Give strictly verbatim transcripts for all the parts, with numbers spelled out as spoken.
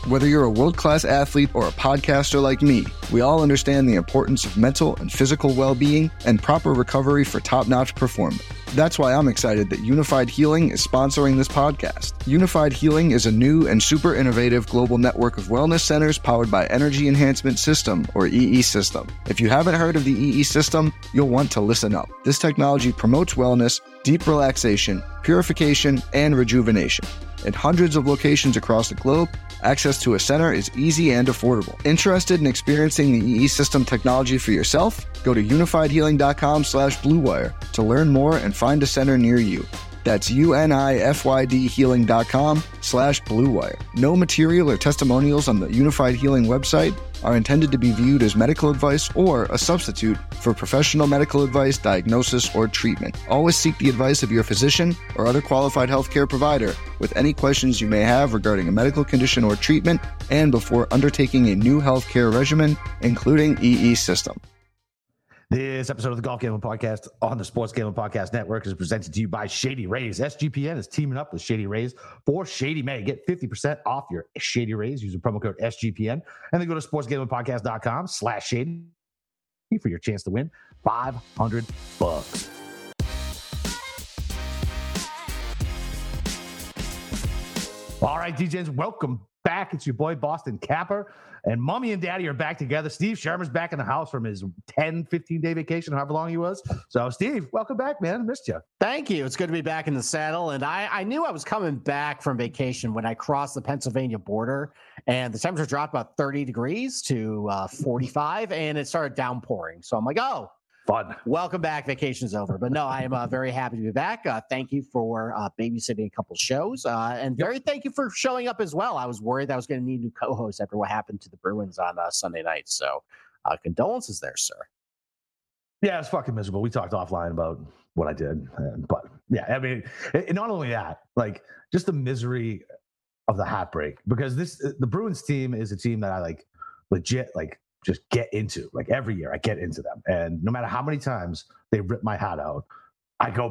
Whether you're a world-class athlete or a podcaster like me, we all understand the importance of mental and physical well-being and proper recovery for top-notch performance. That's why I'm excited that Unified Healing is sponsoring this podcast. Unified Healing is a new and super innovative global network of wellness centers powered by Energy Enhancement System, or E E System. If you haven't heard of the E E System, you'll want to listen up. This technology promotes wellness, deep relaxation, purification, and rejuvenation. In hundreds of locations across the globe, access to a center is easy and affordable. Interested in experiencing the E E System technology for yourself? Go to unifiedhealing.com slash bluewire to learn more and find a center near you. That's U-N-I-F-Y-D healing.com slash bluewire. No material or testimonials on the Unified Healing website are intended to be viewed as medical advice or a substitute for professional medical advice, diagnosis, or treatment. Always seek the advice of your physician or other qualified healthcare provider with any questions you may have regarding a medical condition or treatment and before undertaking a new healthcare regimen, including E E System. This episode of the Golf Gambling Podcast on the Sports Gambling Podcast Network is presented to you by Shady Rays. S G P N is teaming up with Shady Rays for Shady May. Get fifty percent off your Shady Rays using promo code S G P N. And then go to sportsgamblingpodcast.com slash shady for your chance to win five hundred bucks. All right, D Js, welcome back. It's your boy, Boston Capper. And Mommy and Daddy are back together. Steve Shermer's back in the house from his ten, fifteen-day vacation, however long he was. So, Steve, welcome back, man. Missed you. Thank you. It's good to be back in the saddle. And I, I knew I was coming back from vacation when I crossed the Pennsylvania border. And the temperature dropped about thirty degrees to uh, forty-five, and it started downpouring. So I'm like, oh, fun. Welcome back. Vacation's over. But no, I am uh, very happy to be back. Uh, thank you for uh, babysitting a couple shows. Uh, and very yep. thank you for showing up as well. I was worried that I was going to need new co-hosts after what happened to the Bruins on uh, Sunday night. So uh, condolences there, sir. Yeah, it's fucking miserable. We talked offline about what I did. And, but yeah, I mean, it, not only that, like just the misery of the heartbreak, because this, the Bruins team is a team that I like legit, like, just get into. Like every year I get into them, and no matter how many times they rip my heart out, I go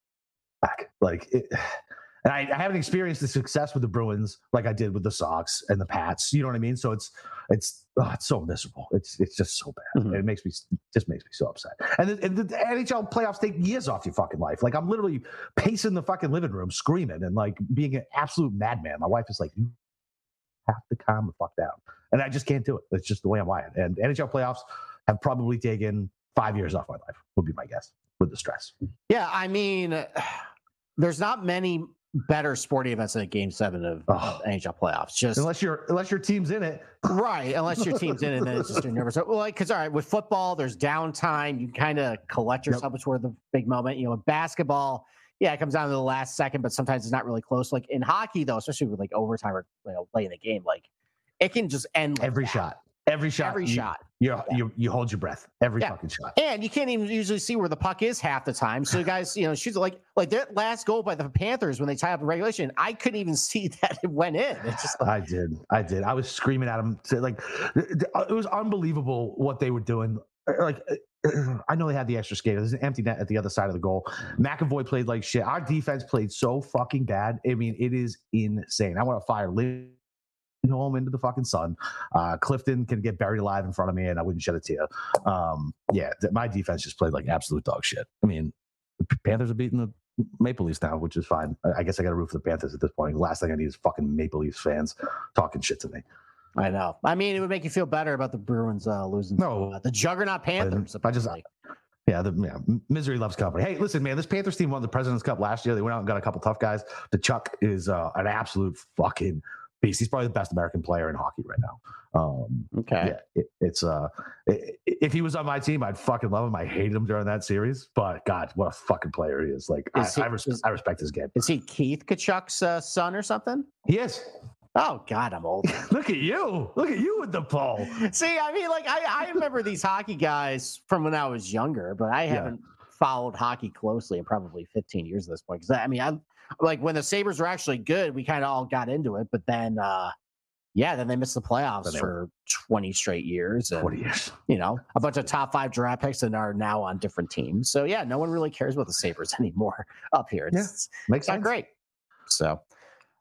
back. Like it, and I, I haven't experienced the success with the Bruins like I did with the Sox and the Pats. You know what I mean? So it's it's oh, it's so miserable. It's it's just so bad. Mm-hmm. It makes me just makes me so upset. And the, and the N H L playoffs take years off your fucking life. Like I'm literally pacing the fucking living room, screaming and like being an absolute madman. My wife is like, you have to calm the fuck down. And I just can't do it. It's just the way I'm wired. And N H L playoffs have probably taken five years off my life, would be my guess, with the stress. Yeah, I mean, there's not many better sporting events than a game seven of, oh. of N H L playoffs. Just unless your unless your team's in it. Right. Unless your team's in it, then it's just you're nervous. Well, like, because all right, with football, there's downtime. You kind of collect yourself yep. before the big moment. You know, with basketball, yeah, it comes down to the last second, but sometimes it's not really close. Like in hockey, though, especially with like overtime or you know, playing the game, like it can just end like every that. shot. Every shot. Every you, shot. You, yeah. you you hold your breath. Every yeah. fucking shot. And you can't even usually see where the puck is half the time. So guys, you know, she's like like that last goal by the Panthers when they tie up in regulation, I couldn't even see that it went in. It's just like, I did. I did. I was screaming at them. To, like it was unbelievable what they were doing. Like I know they had the extra skater. There's an empty net at the other side of the goal. McAvoy played like shit. Our defense played so fucking bad. I mean, it is insane. I want to fire Lynn home into the fucking sun. Uh, Clifton can get buried alive in front of me and I wouldn't shed a tear. Um, yeah, th- my defense just played like absolute dog shit. I mean, the Panthers are beating the Maple Leafs now, which is fine. I, I guess I got to root for the Panthers at this point. The last thing I need is fucking Maple Leafs fans talking shit to me. I know. I mean, it would make you feel better about the Bruins uh, losing. No, uh, the juggernaut Panthers. I, I just, yeah, the yeah, misery loves company. Hey, listen, man, this Panthers team won the President's Cup last year. They went out and got a couple tough guys. The Chuck is uh, an absolute fucking beast. He's probably the best American player in hockey right now. Um, okay. Yeah, it, it's uh, it, if he was on my team, I'd fucking love him. I hated him during that series, but God, what a fucking player he is. Like, is I, he, I, res- is, I respect his game. Is he Keith Kachuk's uh, son or something? He is. Oh God, I'm old. Look at you. Look at you with the poll. See, I mean, like I, I remember these hockey guys from when I was younger, but I haven't yeah. followed hockey closely in probably fifteen years at this point. Because I mean, I like when the Sabres were actually good, we kind of all got into it, but then, uh, yeah, then they missed the playoffs they, for twenty straight years. And, twenty years. You know, a bunch of top five draft picks and are now on different teams. So yeah, no one really cares about the Sabres anymore up here. It's, yeah, makes it's not sense. great. So.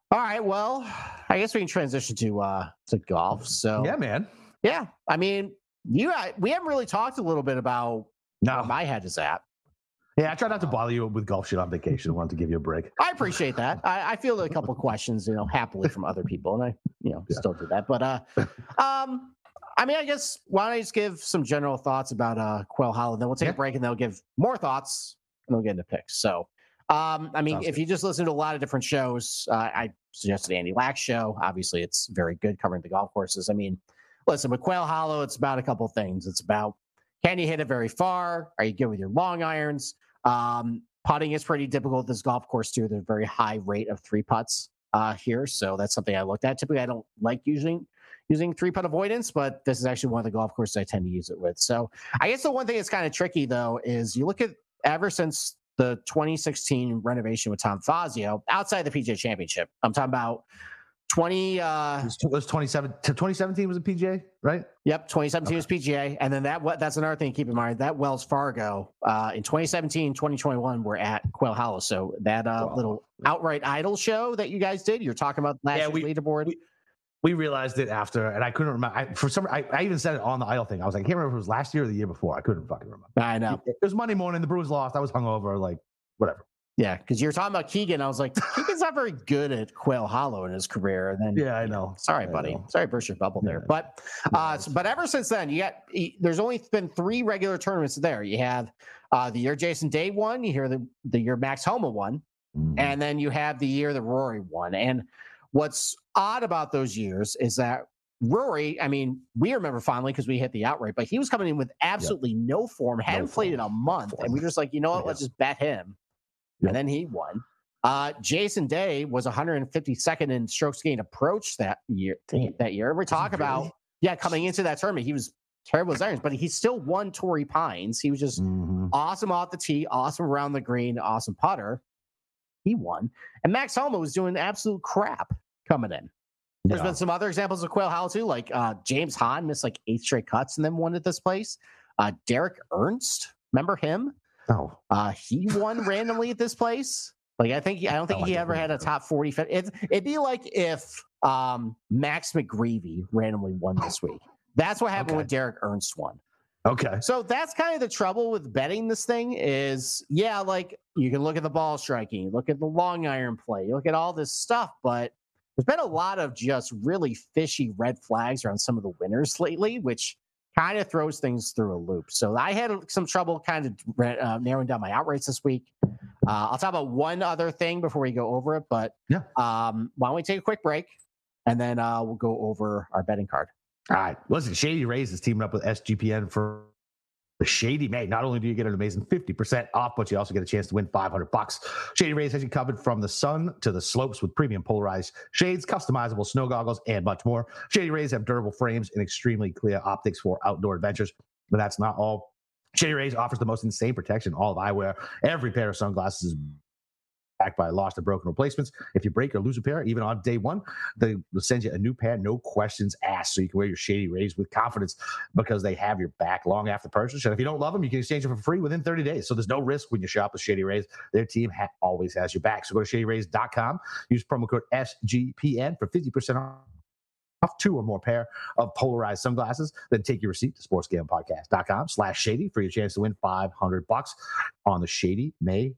All right. Well, I guess we can transition to uh to golf. So Yeah, man. yeah. I mean, you I, we haven't really talked a little bit about No. where my head is at. Yeah, I try not to bother you with golf shit on vacation. I wanted to give you a break. I appreciate that. I, I feel a couple of questions, you know, happily from other people, and I, you know, Yeah. still do that. But uh, um, I mean, I guess why don't I just give some general thoughts about uh Quail Hollow, then we'll take Yeah. a break, and then we'll give more thoughts, and we'll get into picks. So, um, I mean, Sounds if good. you just listen to a lot of different shows, uh, I suggested Andy Lack's show. Obviously, it's very good covering the golf courses. I mean, listen, with Quail Hollow, it's about a couple things. It's about, can you hit it very far? Are you good with your long irons? Um, putting is pretty difficult at this golf course too. There's a very high rate of three putts uh, here, so that's something I looked at. Typically, I don't like using using three putt avoidance, but this is actually one of the golf courses I tend to use it with. So I guess the one thing that's kind of tricky though is you look at ever since the twenty sixteen renovation with Tom Fazio outside the P G A Championship. I'm talking about twenty. Uh, It was, it was twenty-seven to twenty seventeen was a P G A, right? Yep, twenty seventeen Okay. was P G A, and then that what that's another thing to keep in mind. That Wells Fargo uh, in twenty seventeen, twenty twenty-one, we're at Quail Hollow. So that uh, Wow. little outright idol show that you guys did, you're talking about last Yeah, year's we- leaderboard. we- We realized it after, and I couldn't remember. I, for some, I, I even said it on the idol thing. I was like, I can't remember if it was last year or the year before. I couldn't fucking remember. I know, It was Monday morning. The Bruins lost. I was hungover. Like, whatever. yeah, because you're talking about Keegan. I was like, Keegan's not very good at Quail Hollow in his career. And then, Yeah, I know. sorry, I buddy, know. sorry, burst your bubble there. Yeah. But uh, so- but ever since then, you got there's only been three regular tournaments there. You have uh, the year Jason Day won. You hear the the year Max Homa won. Mhm. And then you have the year that Rory won. And what's odd about those years is that Rory, I mean, we remember fondly because we hit the outright, but he was coming in with absolutely no form, hadn't played in a month. form. And we were just like, you know what, Yeah. let's just bet him. Yeah. And then he won. Uh, Jason Day was one hundred fifty-second in strokes gained approach that year. That year. We talk he about, really? yeah, coming into that tournament, he was terrible as irons, but he still won Torrey Pines. He was just Mhm. awesome off the tee, awesome around the green, awesome putter. He won. And Max Homa was doing absolute crap coming in. There's Yeah. been some other examples of Quail Hollow too, like uh, James Hahn missed like eight straight cuts and then won at this place. Uh, Derek Ernst, remember him? Oh, Uh, he won randomly at this place. Like I think I don't think Oh, I he don't ever had a remember. top forty. Fit. It, it'd be like if um, Max McGreevy randomly won this week. That's what happened Okay. when Derek Ernst won. okay. So that's kind of the trouble with betting this thing is, yeah, like you can look at the ball striking, look at the long iron play, you look at all this stuff, but there's been a lot of just really fishy red flags around some of the winners lately, which kind of throws things through a loop. So I had some trouble kind of uh, narrowing down my outrights this week. Uh, I'll talk about one other thing before we go over it, but Yeah. um, why don't we take a quick break and then uh, we'll go over our betting card. All right. Listen, Shady Rays is teaming up with S G P N for the Shady May. Not only do you get an amazing fifty percent off, but you also get a chance to win five hundred bucks. Shady Rays has you covered from the sun to the slopes with premium polarized shades, customizable snow goggles, and much more. Shady Rays have durable frames and extremely clear optics for outdoor adventures. But that's not all. Shady Rays offers the most insane protection in all of eyewear. Every pair of sunglasses is backed by lost and broken replacements. If you break or lose a pair, even on day one, they will send you a new pair, no questions asked. So you can wear your Shady Rays with confidence because they have your back long after purchase. And if you don't love them, you can exchange them for free within thirty days. So there's no risk when you shop with Shady Rays. Their team ha- always has your back. So go to shady rays dot com, use promo code S G P N for fifty percent off. Two or more pair of polarized sunglasses. Then take your receipt to sports gambling podcast dot com slash shady for your chance to win five hundred bucks on the Shady May.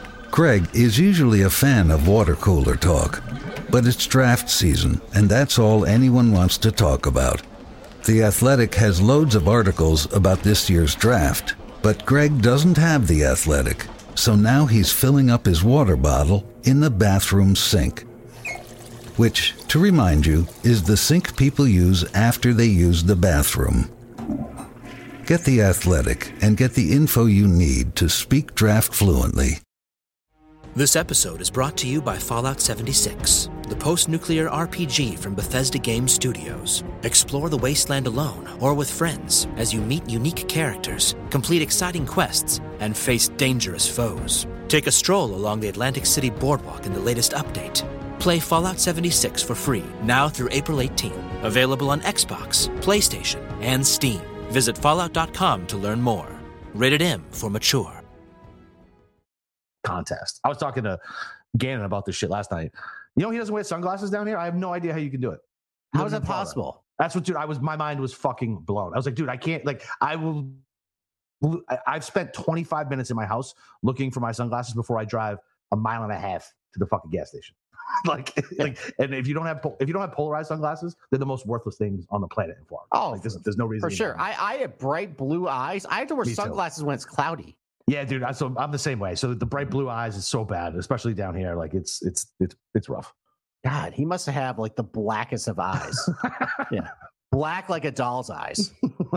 Greg is usually a fan of water cooler talk, but it's draft season, and that's all anyone wants to talk about. The Athletic has loads of articles about this year's draft, but Greg doesn't have The Athletic, so now he's filling up his water bottle in the bathroom sink. Which, to remind you, is the sink people use after they use the bathroom. Get The Athletic and get the info you need to speak draft fluently. This episode is brought to you by Fallout seventy-six, the post-nuclear R P G from Bethesda Game Studios. Explore the wasteland alone or with friends as you meet unique characters, complete exciting quests, and face dangerous foes. Take a stroll along the Atlantic City boardwalk in the latest update. Play Fallout seventy-six for free now through April eighteenth. Available on Xbox, PlayStation, and Steam. Visit fallout dot com to learn more. Rated M for mature. Contest. I was talking to Gannon about this shit last night. You know he doesn't wear sunglasses down here. I have no idea how you can do it. How is Living that in Florida. possible? That's what, dude. I was my mind was fucking blown. I was like, dude, I can't. Like, I will. I- I've spent twenty-five minutes in my house looking for my sunglasses before I drive a mile and a half to the fucking gas station. like, like, and if you don't have if you don't have polarized sunglasses, they're the most worthless things on the planet in Florida. Oh, like, there's, there's no reason For to sure. even- I, I have bright blue eyes. I have to wear Me too. sunglasses when it's cloudy. Yeah, dude. I, so I'm the same way. So the bright blue eyes is so bad, especially down here. Like it's it's it's it's rough. God, he must have like the blackest of eyes. Yeah. Black like a doll's eyes.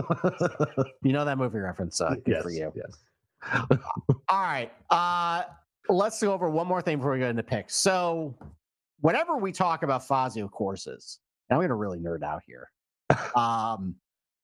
You know that movie reference. Uh, good yes, for you. Yes. All right. Uh, let's go over one more thing before we go into picks. So, whenever we talk about Fazio courses, and I'm going to really nerd out here, um,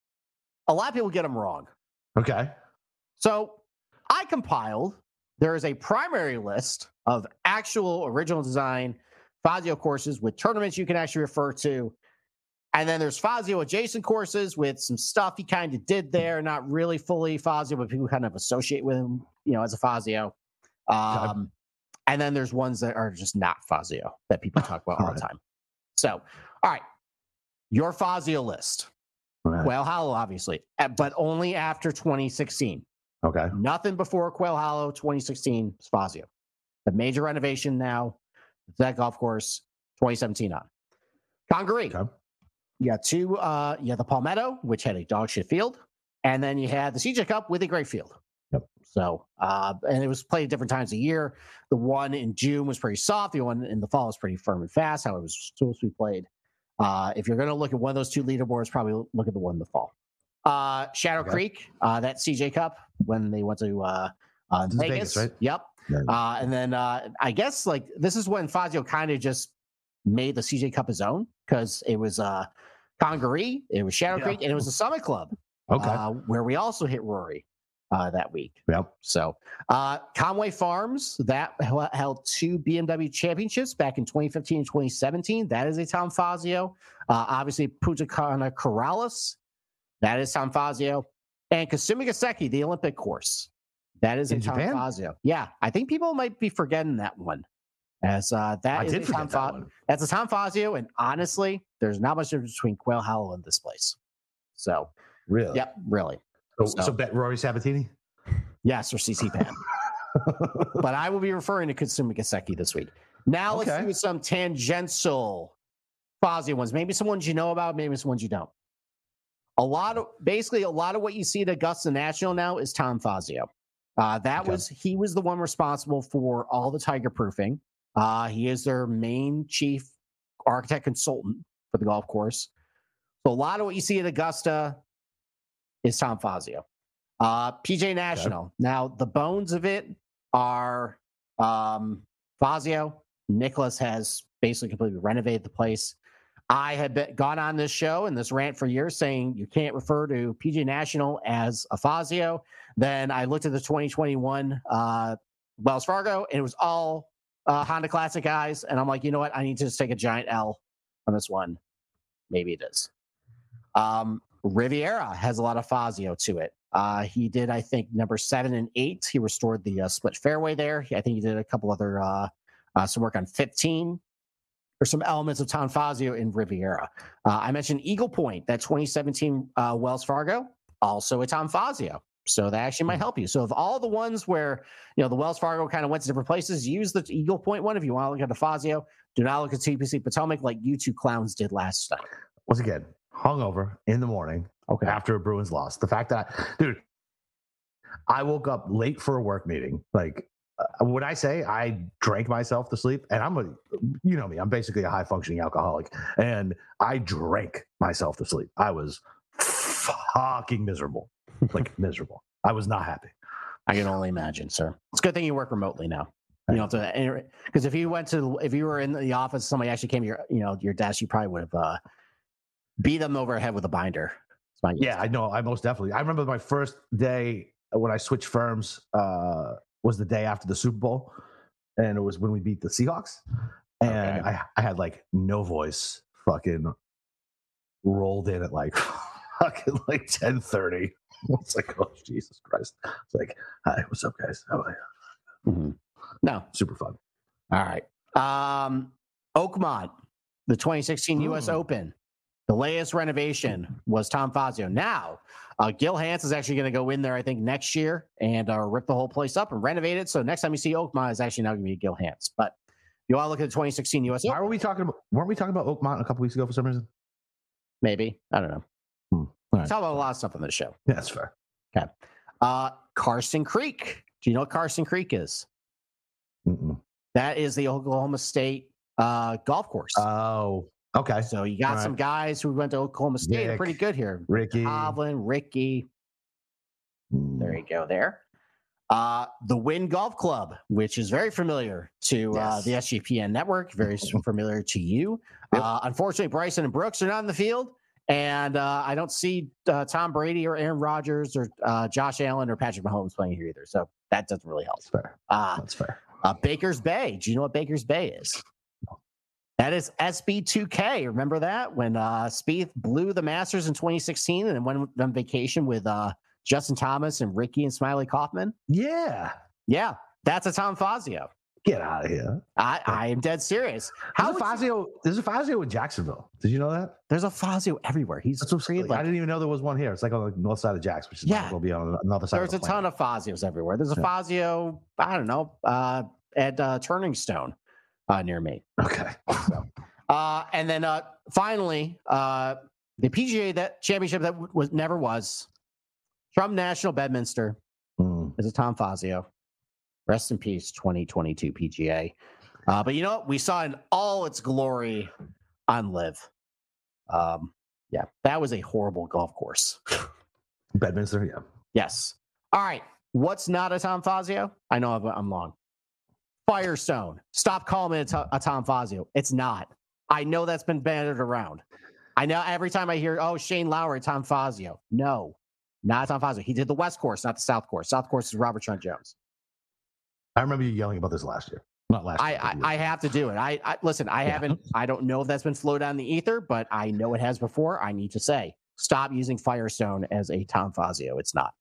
a lot of people get them wrong. Okay. So, I compiled, there is a primary list of actual original design Fazio courses with tournaments you can actually refer to. And then there's Fazio adjacent courses with some stuff he kind of did there, not really fully Fazio, but people kind of associate with him, you know, as a Fazio. Um, and then there's ones that are just not Fazio that people talk about all, all right. the time. So, all right, your Fazio list. Right. Quail Hollow, obviously, but only after twenty sixteen. Okay. Nothing before Quail Hollow twenty sixteen is Fazio. The major renovation now, that golf course, twenty seventeen on. Congaree. Okay. You got two, uh, you had the Palmetto, which had a dog shit field, and then you had the C J Cup with a great field. Yep. So, uh, and it was played at different times of year. The one in June was pretty soft. The one in the fall was pretty firm and fast, how it was supposed to be played. Uh, if you're going to look at one of those two leaderboards, probably look at the one in the fall. Uh, Shadow okay. Creek, uh, that C J Cup when they went to uh, uh, Vegas. Vegas, right? Yep. Yeah. Uh, and then uh, I guess like this is when Fazio kind of just made the C J Cup his own because it was uh, Congaree, it was Shadow yeah. Creek, and it was the Summit Club. Okay. Uh, where we also hit Rory uh, that week. Yep. So uh, Conway Farms, that held two B M W championships back in twenty fifteen and twenty seventeen. That is a Tom Fazio. Uh, obviously, Punta Cana Corrales, that is Tom Fazio. And Kasumi Gaseki, the Olympic course. That is in a Tom Japan? Fazio. Yeah, I think people might be forgetting that one. As uh, that I is did a forget Tom that Fa- one. That's a Tom Fazio, and honestly, there's not much difference between Quail Hollow and this place. So, really, yep, really. So, so, so bet Rory Sabatini. Yes, or C C Pan. But I will be referring to Kasumi Gaseki this week. Now let's okay. do some tangential Fazio ones. Maybe some ones you know about, maybe some ones you don't. A lot of basically a lot of what you see at Augusta National now is Tom Fazio. Uh, that okay. was he was the one responsible for all the tiger proofing. Uh, he is their main chief architect consultant for the golf course. So a lot of what you see at Augusta is Tom Fazio. Uh, P J National. Okay. Now, the bones of it are um, Fazio. Nicholas has basically completely renovated the place. I had been, gone on this show and this rant for years saying you can't refer to P J National as a Fazio. Then I looked at the twenty twenty-one uh, Wells Fargo, and it was all uh, Honda Classic guys. And I'm like, you know what? I need to just take a giant L on this one. Maybe it is. Um, Riviera has a lot of Fazio to it. Uh, he did, I think, number seven and eight. He restored the uh, split fairway there. I think he did a couple other uh, uh, some work on fifteen. There's some elements of Tom Fazio in Riviera. Uh, I mentioned Eagle Point, that twenty seventeen uh, Wells Fargo, also a Tom Fazio. So that actually might help you. So of all the ones where, you know, the Wells Fargo kind of went to different places, use the Eagle Point one if you want to look at the Fazio. Do not look at T P C Potomac like you two clowns did last night. Once again, hungover in the morning okay. after a Bruins loss. The fact that, dude, I woke up late for a work meeting. Like, uh, when I say I drank myself to sleep, and I'm a, you know me, I'm basically a high functioning alcoholic, and I drank myself to sleep. I was fucking miserable, like miserable. I was not happy. I can only imagine, sir. It's a good thing you work remotely now. You don't have to, because if you went to, if you were in the office, somebody actually came to your, you know, your desk, you probably would have uh, beat them over the head with a binder. Yeah, I know. I most definitely. I remember my first day when I switched firms uh, was the day after the Super Bowl, and it was when we beat the Seahawks, and okay. I, I had like no voice. Fucking rolled in at like fucking like ten thirty. It's like, oh Jesus Christ! It's like, hi, what's up, guys? How are you? Mm-hmm. No, super fun. All right. Um, Oakmont, the twenty sixteen U S Hmm. Open. The latest renovation was Tom Fazio. Now, uh, Gil Hanse is actually going to go in there, I think, next year and uh, rip the whole place up and renovate it. So next time you see Oakmont, is actually now going to be Gil Hanse. But you want to look at the twenty sixteen U S Why Open? were we talking about? Weren't we talking about Oakmont a couple weeks ago for some reason? Maybe. I don't know. Hmm. All right. Talk about a lot of stuff on this show. Yeah, that's fair. Okay. Uh, Carson Creek. Do you know what Carson Creek is? Mm-mm. That is the Oklahoma State uh, golf course. Oh, okay. so you got all some right. guys who went to Oklahoma State. Are Nick, pretty good here. Ricky. Hovland, Ricky. Mm. There you go. There. Uh, the Wynn Golf Club, which is very familiar to uh, Yes. the S G P N network, very s- familiar to you. Yep. Uh, unfortunately, Bryson and Brooks are not in the field, and uh, I don't see uh, Tom Brady or Aaron Rodgers or uh, Josh Allen or Patrick Mahomes playing here either. So that doesn't really help. That's fair. Uh, That's fair. uh, Baker's Bay. Do you know what Baker's Bay is? That is S B two K. Remember that when uh, Spieth blew the Masters in twenty sixteen and then went on vacation with uh, Justin Thomas and Ricky and Smiley Kaufman? Yeah. Yeah, that's a Tom Fazio. Get out of here. I, I am dead serious. How How there's a would you- Fazio? There's a Fazio in Jacksonville. Did you know that? There's a Fazio everywhere. He's That's what's created like, I like, didn't even know there was one here. It's like on the north side of Jacks, which is Yeah. will be on another side. there's of a the ton planet. of Fazios everywhere. There's a Yeah. Fazio, I don't know, uh, at uh, Turning Stone uh, near me. Okay. Uh, and then uh, finally, uh, the P G A that championship that w- was never was from National Bedminster Mm. is a Tom Fazio. Rest in peace, twenty twenty-two P G A. Uh, but you know what? We saw in all its glory on Live. Um, yeah, that was a horrible golf course. Bedminster, yeah. Yes. All right. What's not a Tom Fazio? I know I'm, I'm long. Firestone. Stop calling it a, a Tom Fazio. It's not. I know that's been bandied around. I know every time I hear, oh, Shane Lowry, Tom Fazio. No, not Tom Fazio. He did the West course, not the South course. South course is Robert Trent Jones. I remember you yelling about this last year. Not last I, year. I, but I have to do it. I, I listen. I Yeah. haven't. I don't know if that's been floated on the ether, but I know it has before. I need to say, stop using Firestone as a Tom Fazio. It's not.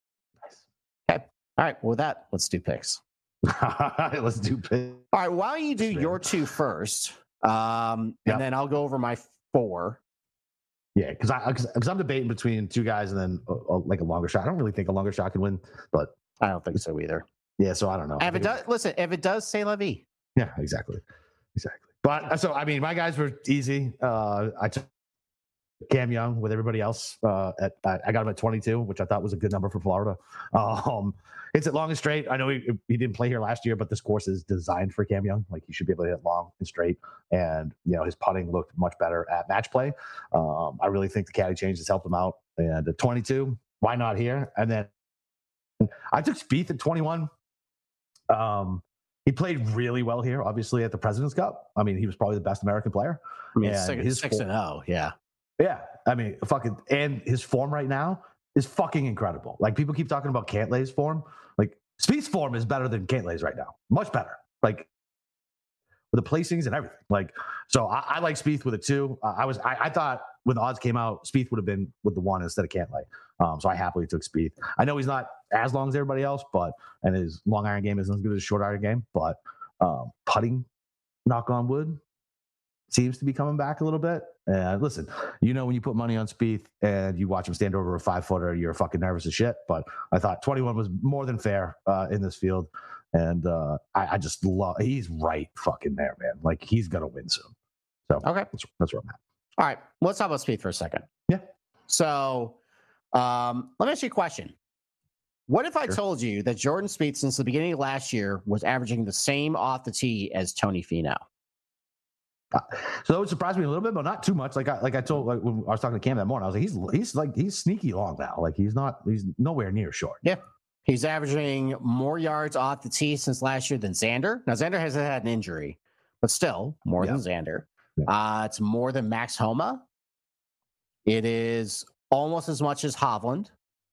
Okay. All right. Well, with that, let's do picks. Let's do pit. All right. Why don't you do Sure. your two first, um, Yep. and then I'll go over my four. Yeah, because I because I'm debating between two guys and then uh, uh, like a longer shot. I don't really think a longer shot can win, but I don't think so either. yeah. So I don't know. I If it think does, listen. If it does, say la vie. Yeah, exactly, exactly. But uh, so I mean, my guys were easy. Uh, I took Cam Young with everybody else. Uh, at I I got him at twenty-two, which I thought was a good number for Florida. Um, it's at long and straight. I know he he didn't play here last year, but this course is designed for Cam Young. Like he should be able to hit long and straight. And you know his putting looked much better at match play. Um, I really think the caddy change has helped him out. And at twenty-two, why not here? And then I took Spieth at twenty-one. Um, he played really well here, obviously at the President's Cup. I mean, he was probably the best American player. I mean, And six, his six fo- and zero. Yeah. Yeah, I mean, fucking, and his form right now is fucking incredible. Like people keep talking about Cantlay's form. Like Spieth's form is better than Cantlay's right now, much better. Like with the placings and everything. Like so, I, I like Spieth with a two. Uh, I was, I, I thought when the odds came out, Spieth would have been with the one instead of Cantlay. Um, so I happily took Spieth. I know he's not as long as everybody else, but and his long iron game isn't as good as his short iron game, but um, putting, knock on wood, seems to be coming back a little bit. And listen, you know, when you put money on Spieth and you watch him stand over a five footer, you're fucking nervous as shit. But I thought twenty-one was more than fair uh, in this field. And uh, I, I just love, he's right fucking there, man. Like he's going to win soon. So Okay. that's, that's where I'm at. All right. Let's talk about Spieth for a second. Yeah. So um, let me ask you a question. What if I Sure. told you that Jordan Spieth, since the beginning of last year, was averaging the same off the tee as Tony Finau? So that would surprise me a little bit, but not too much. Like I, like I told, like when I was talking to Cam that morning, I was like, he's, he's like, he's sneaky long now. Like he's not, he's nowhere near short. Yeah. He's averaging more yards off the tee since last year than Xander. Now, Xander hasn't had an injury, but still more Yeah. than Xander. Yeah. Uh, it's more than Max Homa. It is almost as much as Hovland.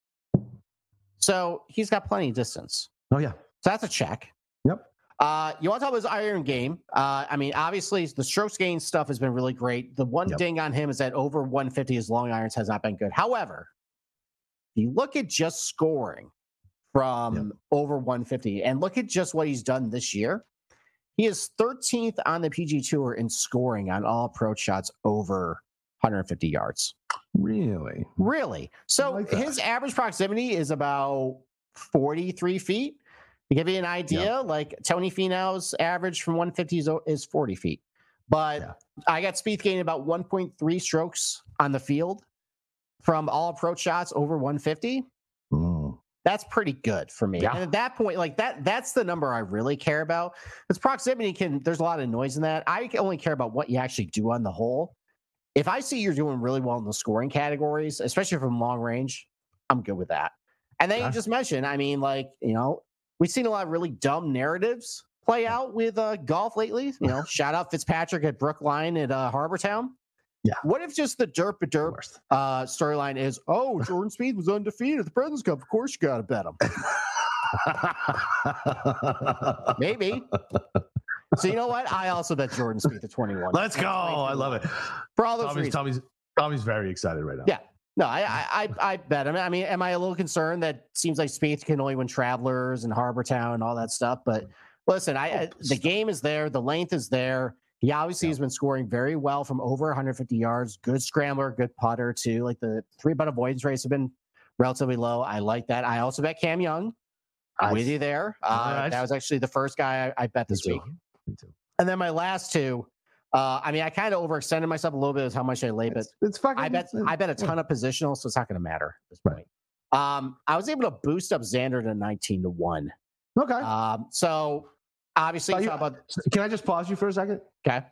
So he's got plenty of distance. Oh yeah. So that's a check. Yep. Uh, you want to talk about his iron game? Uh, I mean, obviously the strokes gain stuff has been really great. The one Yep. ding on him is that over one fifty, his long irons has not been good. However, if you look at just scoring from Yep. over one fifty and look at just what he's done this year, He is thirteenth on the P G A Tour in scoring on all approach shots over one hundred fifty yards. Really? Really? So like that. his average proximity is about forty-three feet. To give you an idea, Yeah. like Tony Finau's average from one fifty is, is forty feet. But Yeah. I got Spieth gaining about one point three strokes on the field from all approach shots over one fifty. Mm. That's pretty good for me. Yeah. And at that point, like that, that's the number I really care about. Because proximity can, there's a lot of noise in that. I only care about what you actually do on the hole. If I see you're doing really well in the scoring categories, especially from long range, I'm good with that. And then Yeah. you just mentioned, I mean, like, you know, we've seen a lot of really dumb narratives play out with uh, golf lately. You know, shout out Fitzpatrick at Brookline at uh, Harbor Town. Yeah. What if just the derp a derp Worst. uh, storyline is, oh, Jordan Spieth was undefeated at the President's Cup. Of course, you got to bet him. Maybe. So you know what? I also bet Jordan Spieth at twenty-one. Let's go. I love it. For all those Tommy's, reasons. Tommy's, Tommy's very excited right now. Yeah. No, I, I, I, I bet him. I mean, am I a little concerned that seems like Spieth can only win Travelers and Harbor Town and all that stuff? But listen, I, I the game is there, the length is there. He obviously Yeah. has been scoring very well from over one hundred fifty yards. Good scrambler, good putter too. Like the three putt avoidance rates have been relatively low. I like that. I also bet Cam Young. I'm with you there. Uh, Nice. That was actually the first guy I, I bet this Me week. too. Me too. And then my last two. Uh, I mean, I kind of overextended myself a little bit with how much I lay, but It's, it's fucking. I bet it's- I bet a ton of positional, so it's not going to matter at this Right. point. Um, I was able to boost up Xander to nineteen to one. Okay. Um, so obviously, So you- talk about Can I just pause you for a second? okay.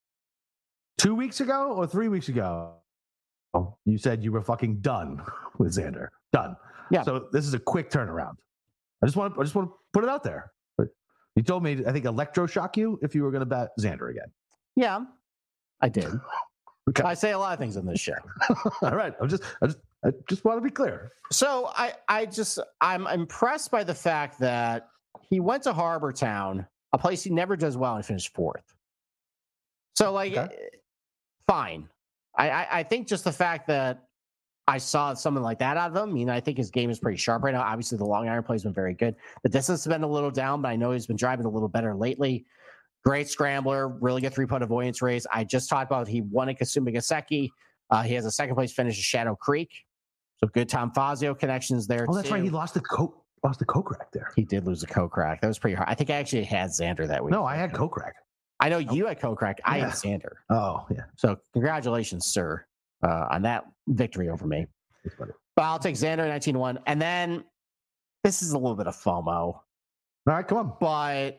Two weeks ago or three weeks ago, you said you were fucking done with Xander. Done. Yeah. So this is a quick turnaround. I just want to. I just want to put it out there. But you told me, I think, electroshock you if you were going to bet Xander again. Yeah, I did. Okay. I say a lot of things on this show. All right. I'm just. I just. I just want to be clear. So I, I just, I'm impressed by the fact that he went to Harbor Town, a place he never does well, and finished fourth. So like, Okay. fine. I, I, I think just the fact that I saw something like that out of him, I mean, I think his game is pretty sharp right now. Obviously, the long iron play has been very good. The distance has been a little down, but I know he's been driving a little better lately. Great scrambler, really good three putt avoidance race. I just talked about he won at Kasumi Gaseki. Uh, he has a second place finish at Shadow Creek. So good Tom Fazio connections there. Oh, that's too. right. He lost the coke. Lost the coke rack there. He did lose a Kokrak. That was pretty hard. I think I actually had Xander that week. No, I had coke rack. I know you had Kokrak. I Yeah. had Xander. Oh yeah. So congratulations, sir, uh, on that victory over me. That's funny. But I'll take Xander nineteen one. And then this is a little bit of FOMO, All right. Come on. but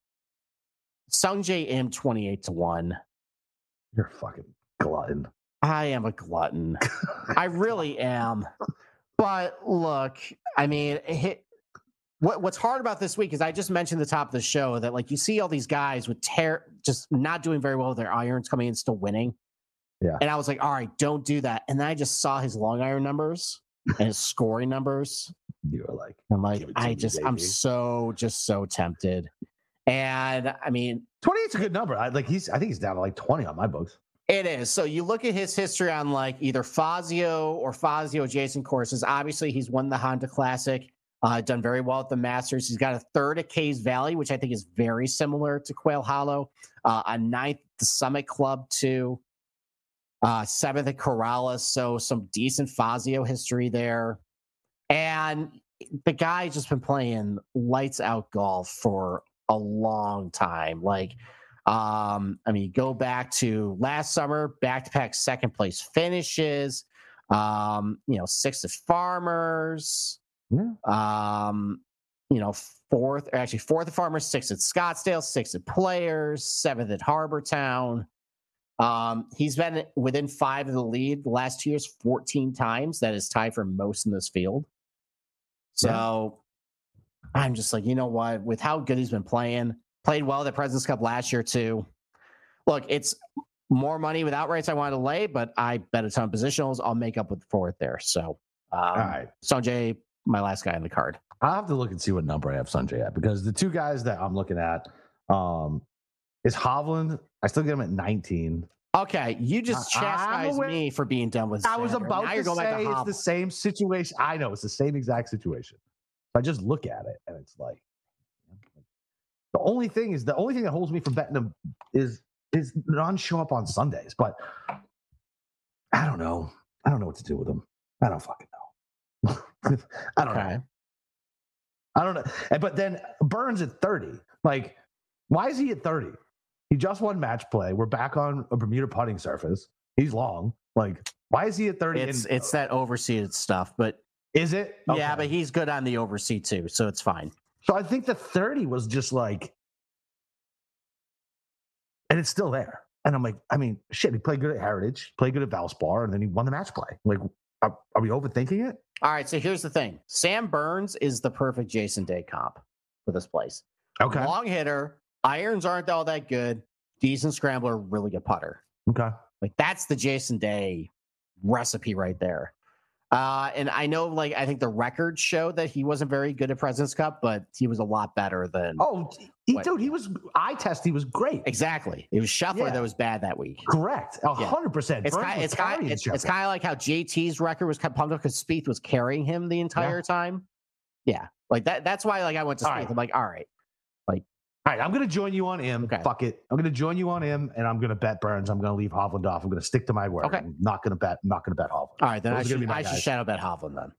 Sungjae Im twenty-eight to one. You're a fucking glutton. I am a glutton. I really am. But look, I mean, it, what, what's hard about this week is I just mentioned at the top of the show that like you see all these guys with tear just not doing very well with their irons coming in still winning. Yeah. And I was like, all right, don't do that. And then I just saw his long iron numbers and his scoring numbers. You were like, I'm like, Give it to I me, just, I'm baby. so, just so tempted. And I mean, twenty-eight's a good number. I like he's. I think he's down to like twenty on my books. it is. So you look at his history on like either Fazio or Fazio adjacent courses. Obviously, he's won the Honda Classic, uh, done very well at the Masters. He's got a third at Caves Valley, which I think is very similar to Quail Hollow. Uh, a ninth at the Summit Club too. Uh, seventh at Corrales. So some decent Fazio history there. And the guy's just been playing lights out golf for a long time. Like, um, I mean, go back to last summer, back to back second place finishes, um, you know, sixth at Farmers, Yeah. um, you know, fourth, or actually fourth at Farmers, sixth at Scottsdale, sixth at Players, seventh at Harbor Town. Um, he's been within five of the lead the last two years, fourteen times. That is tied for most in this field. So I'm just like, you know what? With how good he's been playing, played well at the President's Cup last year too. Look, it's more money with outrights I wanted to lay, but I bet a ton of positionals. I'll make up with fourth there. So, um, All right. Sanjay, my last guy on the card. I'll have to look and see what number I have Sanjay at because the two guys that I'm looking at um, is Hovland. I still get him at nineteen. Okay, you just I- I'm chastised aware- me for being done with. I was Xander. about Now to you're going back say to it's the Hovland. same situation. I know it's the same exact situation. I just look at it and it's like The only thing is the only thing that holds me from betting them is is non show up on Sundays. But I don't know. I don't know what to do with them. I don't fucking know. I don't Okay. know. I don't know. But then Burns at thirty. Like, why is he at thirty? He just won match play. We're back on a Bermuda putting surface. He's long. Like, why is he at thirty? It's and, it's that overseeded stuff, but is it? yeah, Okay. but he's good on the overseed too, so it's fine. So I think the thirty was just like, and it's still there. And I'm like, I mean, shit, he played good at Heritage, played good at Valspar, and then he won the match play. Like, are, are we overthinking it? All right, so here's the thing. Sam Burns is the perfect Jason Day comp for this place. Okay. Long hitter, irons aren't all that good, decent scrambler, really good putter. Okay. Like that's the Jason Day recipe right there. Uh, and I know, like, I think the records show that he wasn't very good at President's Cup, but he was a lot better than. Oh, he, What? dude, he was eye test. He was great. Exactly. It was Scheffler Yeah. that was bad that week. Correct. A Yeah. hundred percent. It's Burns kind, was it's kind, carrying it's, it's Scheffler. kind of like how J T's record was kind of pumped up because Spieth was carrying him the entire time. Yeah, like that. That's why, like, I went to All Spieth. right. I'm like, all right, All right, I'm going to join you on him. Okay. Fuck it. I'm going to join you on him, and I'm going to bet Burns. I'm going to leave Hovland off. I'm going to stick to my word. Okay. I'm not going to bet. I'm not going to bet Hovland. all right. Then I Those are gonna should, be my I should guys. shadow bet Hovland then.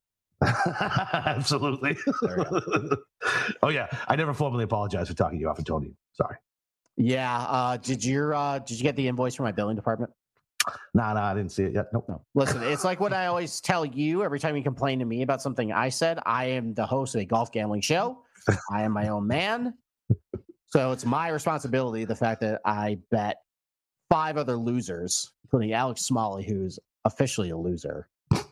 Absolutely. There we Oh yeah, I never formally apologize for talking you off, Tony. Sorry. Yeah. Uh, did you uh, did you get the invoice from my billing department? Nah, nah, I didn't see it yet. Nope. No. Listen, it's like what I always tell you every time you complain to me about something I said. I am the host of a golf gambling show. I am my own man. So it's my responsibility, the fact that I bet five other losers, including Alex Smalley, who's officially a loser.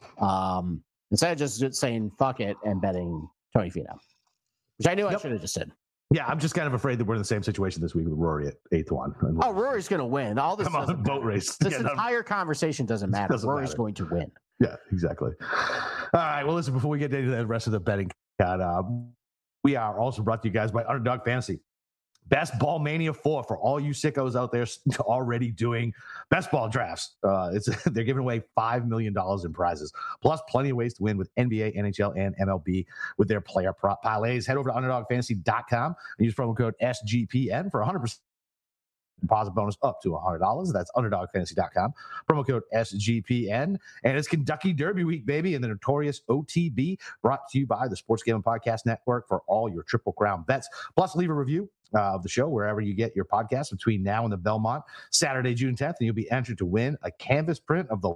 Um, instead of just saying fuck it and betting Tony Finau, which I knew I Yep. should have just said. Yeah, I'm just kind of afraid that we're in the same situation this week with Rory at eighth one. And Oh, Rory's going to win. All this come on, doesn't boat matter. race. This Yeah, no, entire conversation doesn't matter. Doesn't Rory's matter. going to win. Yeah, exactly. All right. Well, listen, before we get into the rest of the betting, cat, uh, we are also brought to you guys by Underdog Fantasy. Best Ball Mania four for all you sickos out there already doing best ball drafts. Uh, it's they're giving away five million dollars in prizes, plus plenty of ways to win with N B A, N H L, and M L B with their player prop parlays. Head over to underdog fantasy dot com and use promo code S G P N for one hundred percent deposit bonus up to one hundred dollars. That's underdog fantasy dot com. Promo code S G P N. And it's Kentucky Derby week, baby, and the notorious O T B, brought to you by the Sports Gambling Podcast Network for all your Triple Crown bets. Plus, leave a review uh, of the show wherever you get your podcast between now and the Belmont, Saturday, June tenth, and you'll be entered to win a canvas print of the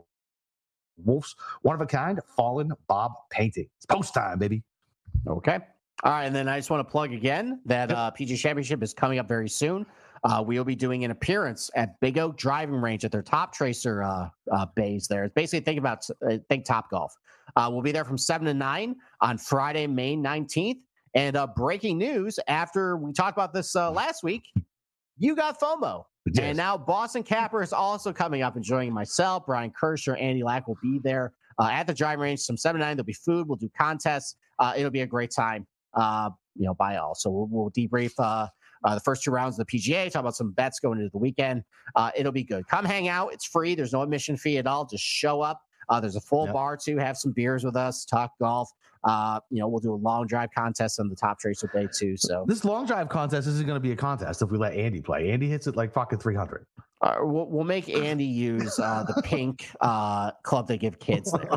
Wolf's one-of-a-kind Fallen Bob painting. It's post time, baby. Okay. All right. And then I just want to plug again that uh, P G A Championship is coming up very soon. Uh, we will be doing an appearance at Big Oak Driving Range at their Top Tracer uh, uh, bays there. It's basically think about uh, think Top Golf. Uh, we'll be there from seven to nine on Friday, May nineteenth. And uh, breaking news, after we talked about this uh, last week, you got FOMO. Yes. And now Boston Capper is also coming up and joining myself. Brian Kirscher, Andy Lack will be there uh, at the driving range from seven to nine. There'll be food. We'll do contests. Uh, it'll be a great time, uh, you know, by all. So we'll, we'll debrief uh, uh, the first two rounds of the P G A, talk about some bets going into the weekend. Uh, it'll be good. Come hang out. It's free. There's no admission fee at all. Just show up. Uh, there's a full Yep. bar too. Have some beers with us. Talk golf. Uh, you know, we'll do a long drive contest on the Top Tracer Day too. So This long drive contest isn't going to be a contest if we let Andy play. Andy hits it like fucking three hundred. uh, we'll, we'll make Andy use uh, the pink uh, club they give kids there.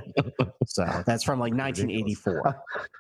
So that's from like nineteen eighty-four.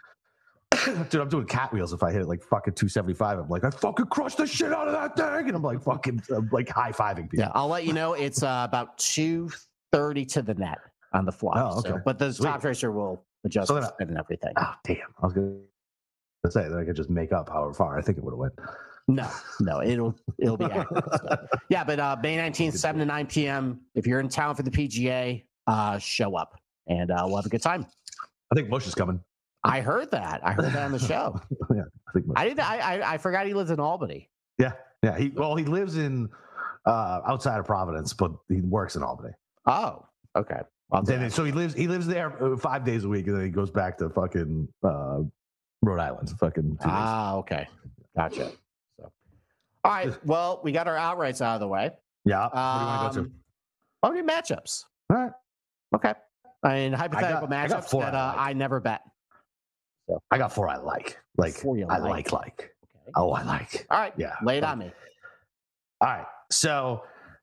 Dude, I'm doing catwheels if I hit it like fucking two seventy-five. I'm like, I fucking crushed the shit out of that thing. And I'm like fucking I'm like high fiving people. Yeah, I'll let you know. It's uh, about two thirty to the net on the fly. Oh, okay. So, but the Sweet. Top Tracer will adjust So the then I- spin and everything. Oh, damn. I was going to say that I could just make up however far I think it would have went. No, no, it'll it'll be accurate. So, yeah, but uh, May nineteenth, seven to nine p.m. If you're in town for the P G A, uh, show up and uh, we'll have a good time. I think Mush is coming. I heard that. I heard that on the show. yeah, I think Mush. I didn't. I, I I forgot he lives in Albany. Yeah, yeah. He well, he lives in uh, outside of Providence, but he works in Albany. Oh, okay. Well, Then, so he lives he lives there uh, five days a week, and then he goes back to fucking uh, Rhode Island. Fucking two days. ah, okay, gotcha. So, all right. Well, we got our outrights out of the way. Yeah. What do you want to go to? Um, I'll do matchups. All right. Okay. I mean, hypothetical I got matchups four that I uh, like. I never bet. I got four I like. Like Four you I like. like like. Okay. Oh, I like. All right. Yeah. Lay it like, on me. All right. So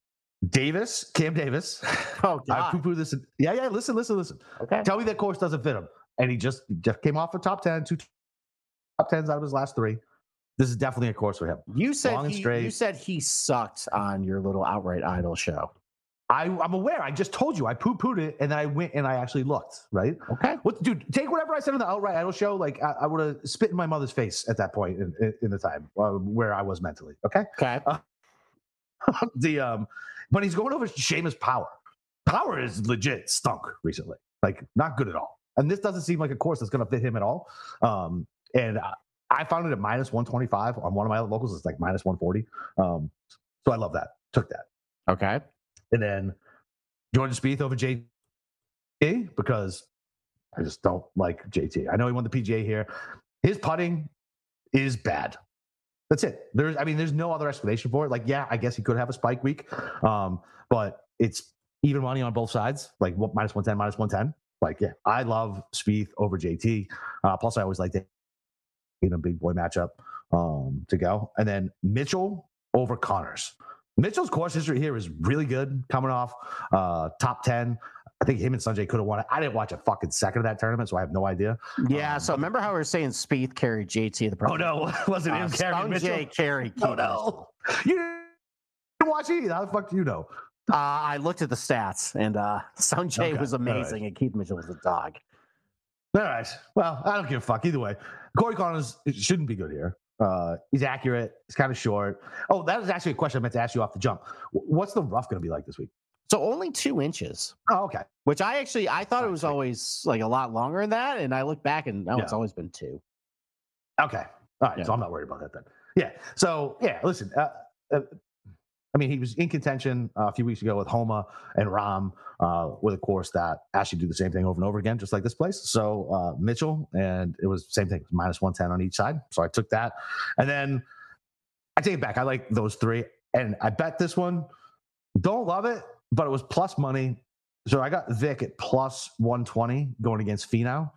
Davis, Cam Davis. Oh, I God. poo-poo this. Yeah, yeah. Listen, listen, listen. Okay. Tell me that course doesn't fit him. And he just, he just came off a top ten, two top tens out of his last three. This is definitely a course for him. You said Long and he, straight. you said he sucked on your little Outright Idol show. I, I'm aware. I just told you. I poo-pooed it, and then I went and I actually looked, right? Okay. What, dude, take whatever I said on the Outright Idol show. Like, I, I would have spit in my mother's face at that point in, in, in the time uh, where I was mentally, okay? Okay. Uh, the um, But he's going over Seamus Power. Power is legit stunk recently. Like, not good at all. And this doesn't seem like a course that's going to fit him at all. Um, and I, I found it at minus one twenty-five on one of my locals. It's like minus one forty. Um, so I love that. Took that. Okay. And then Jordan Spieth over J T because I just don't like J T. I know he won the P G A here. His putting is bad. That's it. There's, I mean, there's no other explanation for it. Like, yeah, I guess he could have a spike week, um, but it's even money on both sides. Like what, minus one ten, minus one ten. Like, yeah, I love Spieth over J T. Uh, plus, I always like to in a big boy matchup um, to go. And then Mitchell over Connors. Mitchell's course history here is really good, coming off uh, top ten. I think him and Sanjay could have won it. I didn't watch a fucking second of that tournament, so I have no idea. Yeah. Um, So remember how we were saying Spieth carried J T the Oh, no. Wasn't him uh, carrying Mitchell? Sanjay carried Oh, Keith no. You didn't watch it either. How the fuck do you know? Uh, I looked at the stats, and uh, Sanjay Okay, was amazing, all right. and Keith Mitchell was a dog. All right. Well, I don't give a fuck either way. Corey Connors shouldn't be good here. Uh, he's accurate. He's kind of short. Oh, that was actually a question I meant to ask you off the jump. What's the rough going to be like this week? So only two inches, Oh, okay. which I actually I thought it was Okay. always like a lot longer than that, and I look back and no, Yeah. it's always been two. Okay. All right. Yeah. So I'm not worried about that then. Yeah. So, yeah, listen. Uh, uh, I mean, he was in contention uh, a few weeks ago with Homa and Ram uh, with a course that actually do the same thing over and over again, just like this place. So uh, Mitchell, and it was the same thing, minus one ten on each side. So I took that. And then I take it back. I like those three. And I bet this one. Don't love it, but it was plus money. So I got Vic at plus one twenty going against Finau.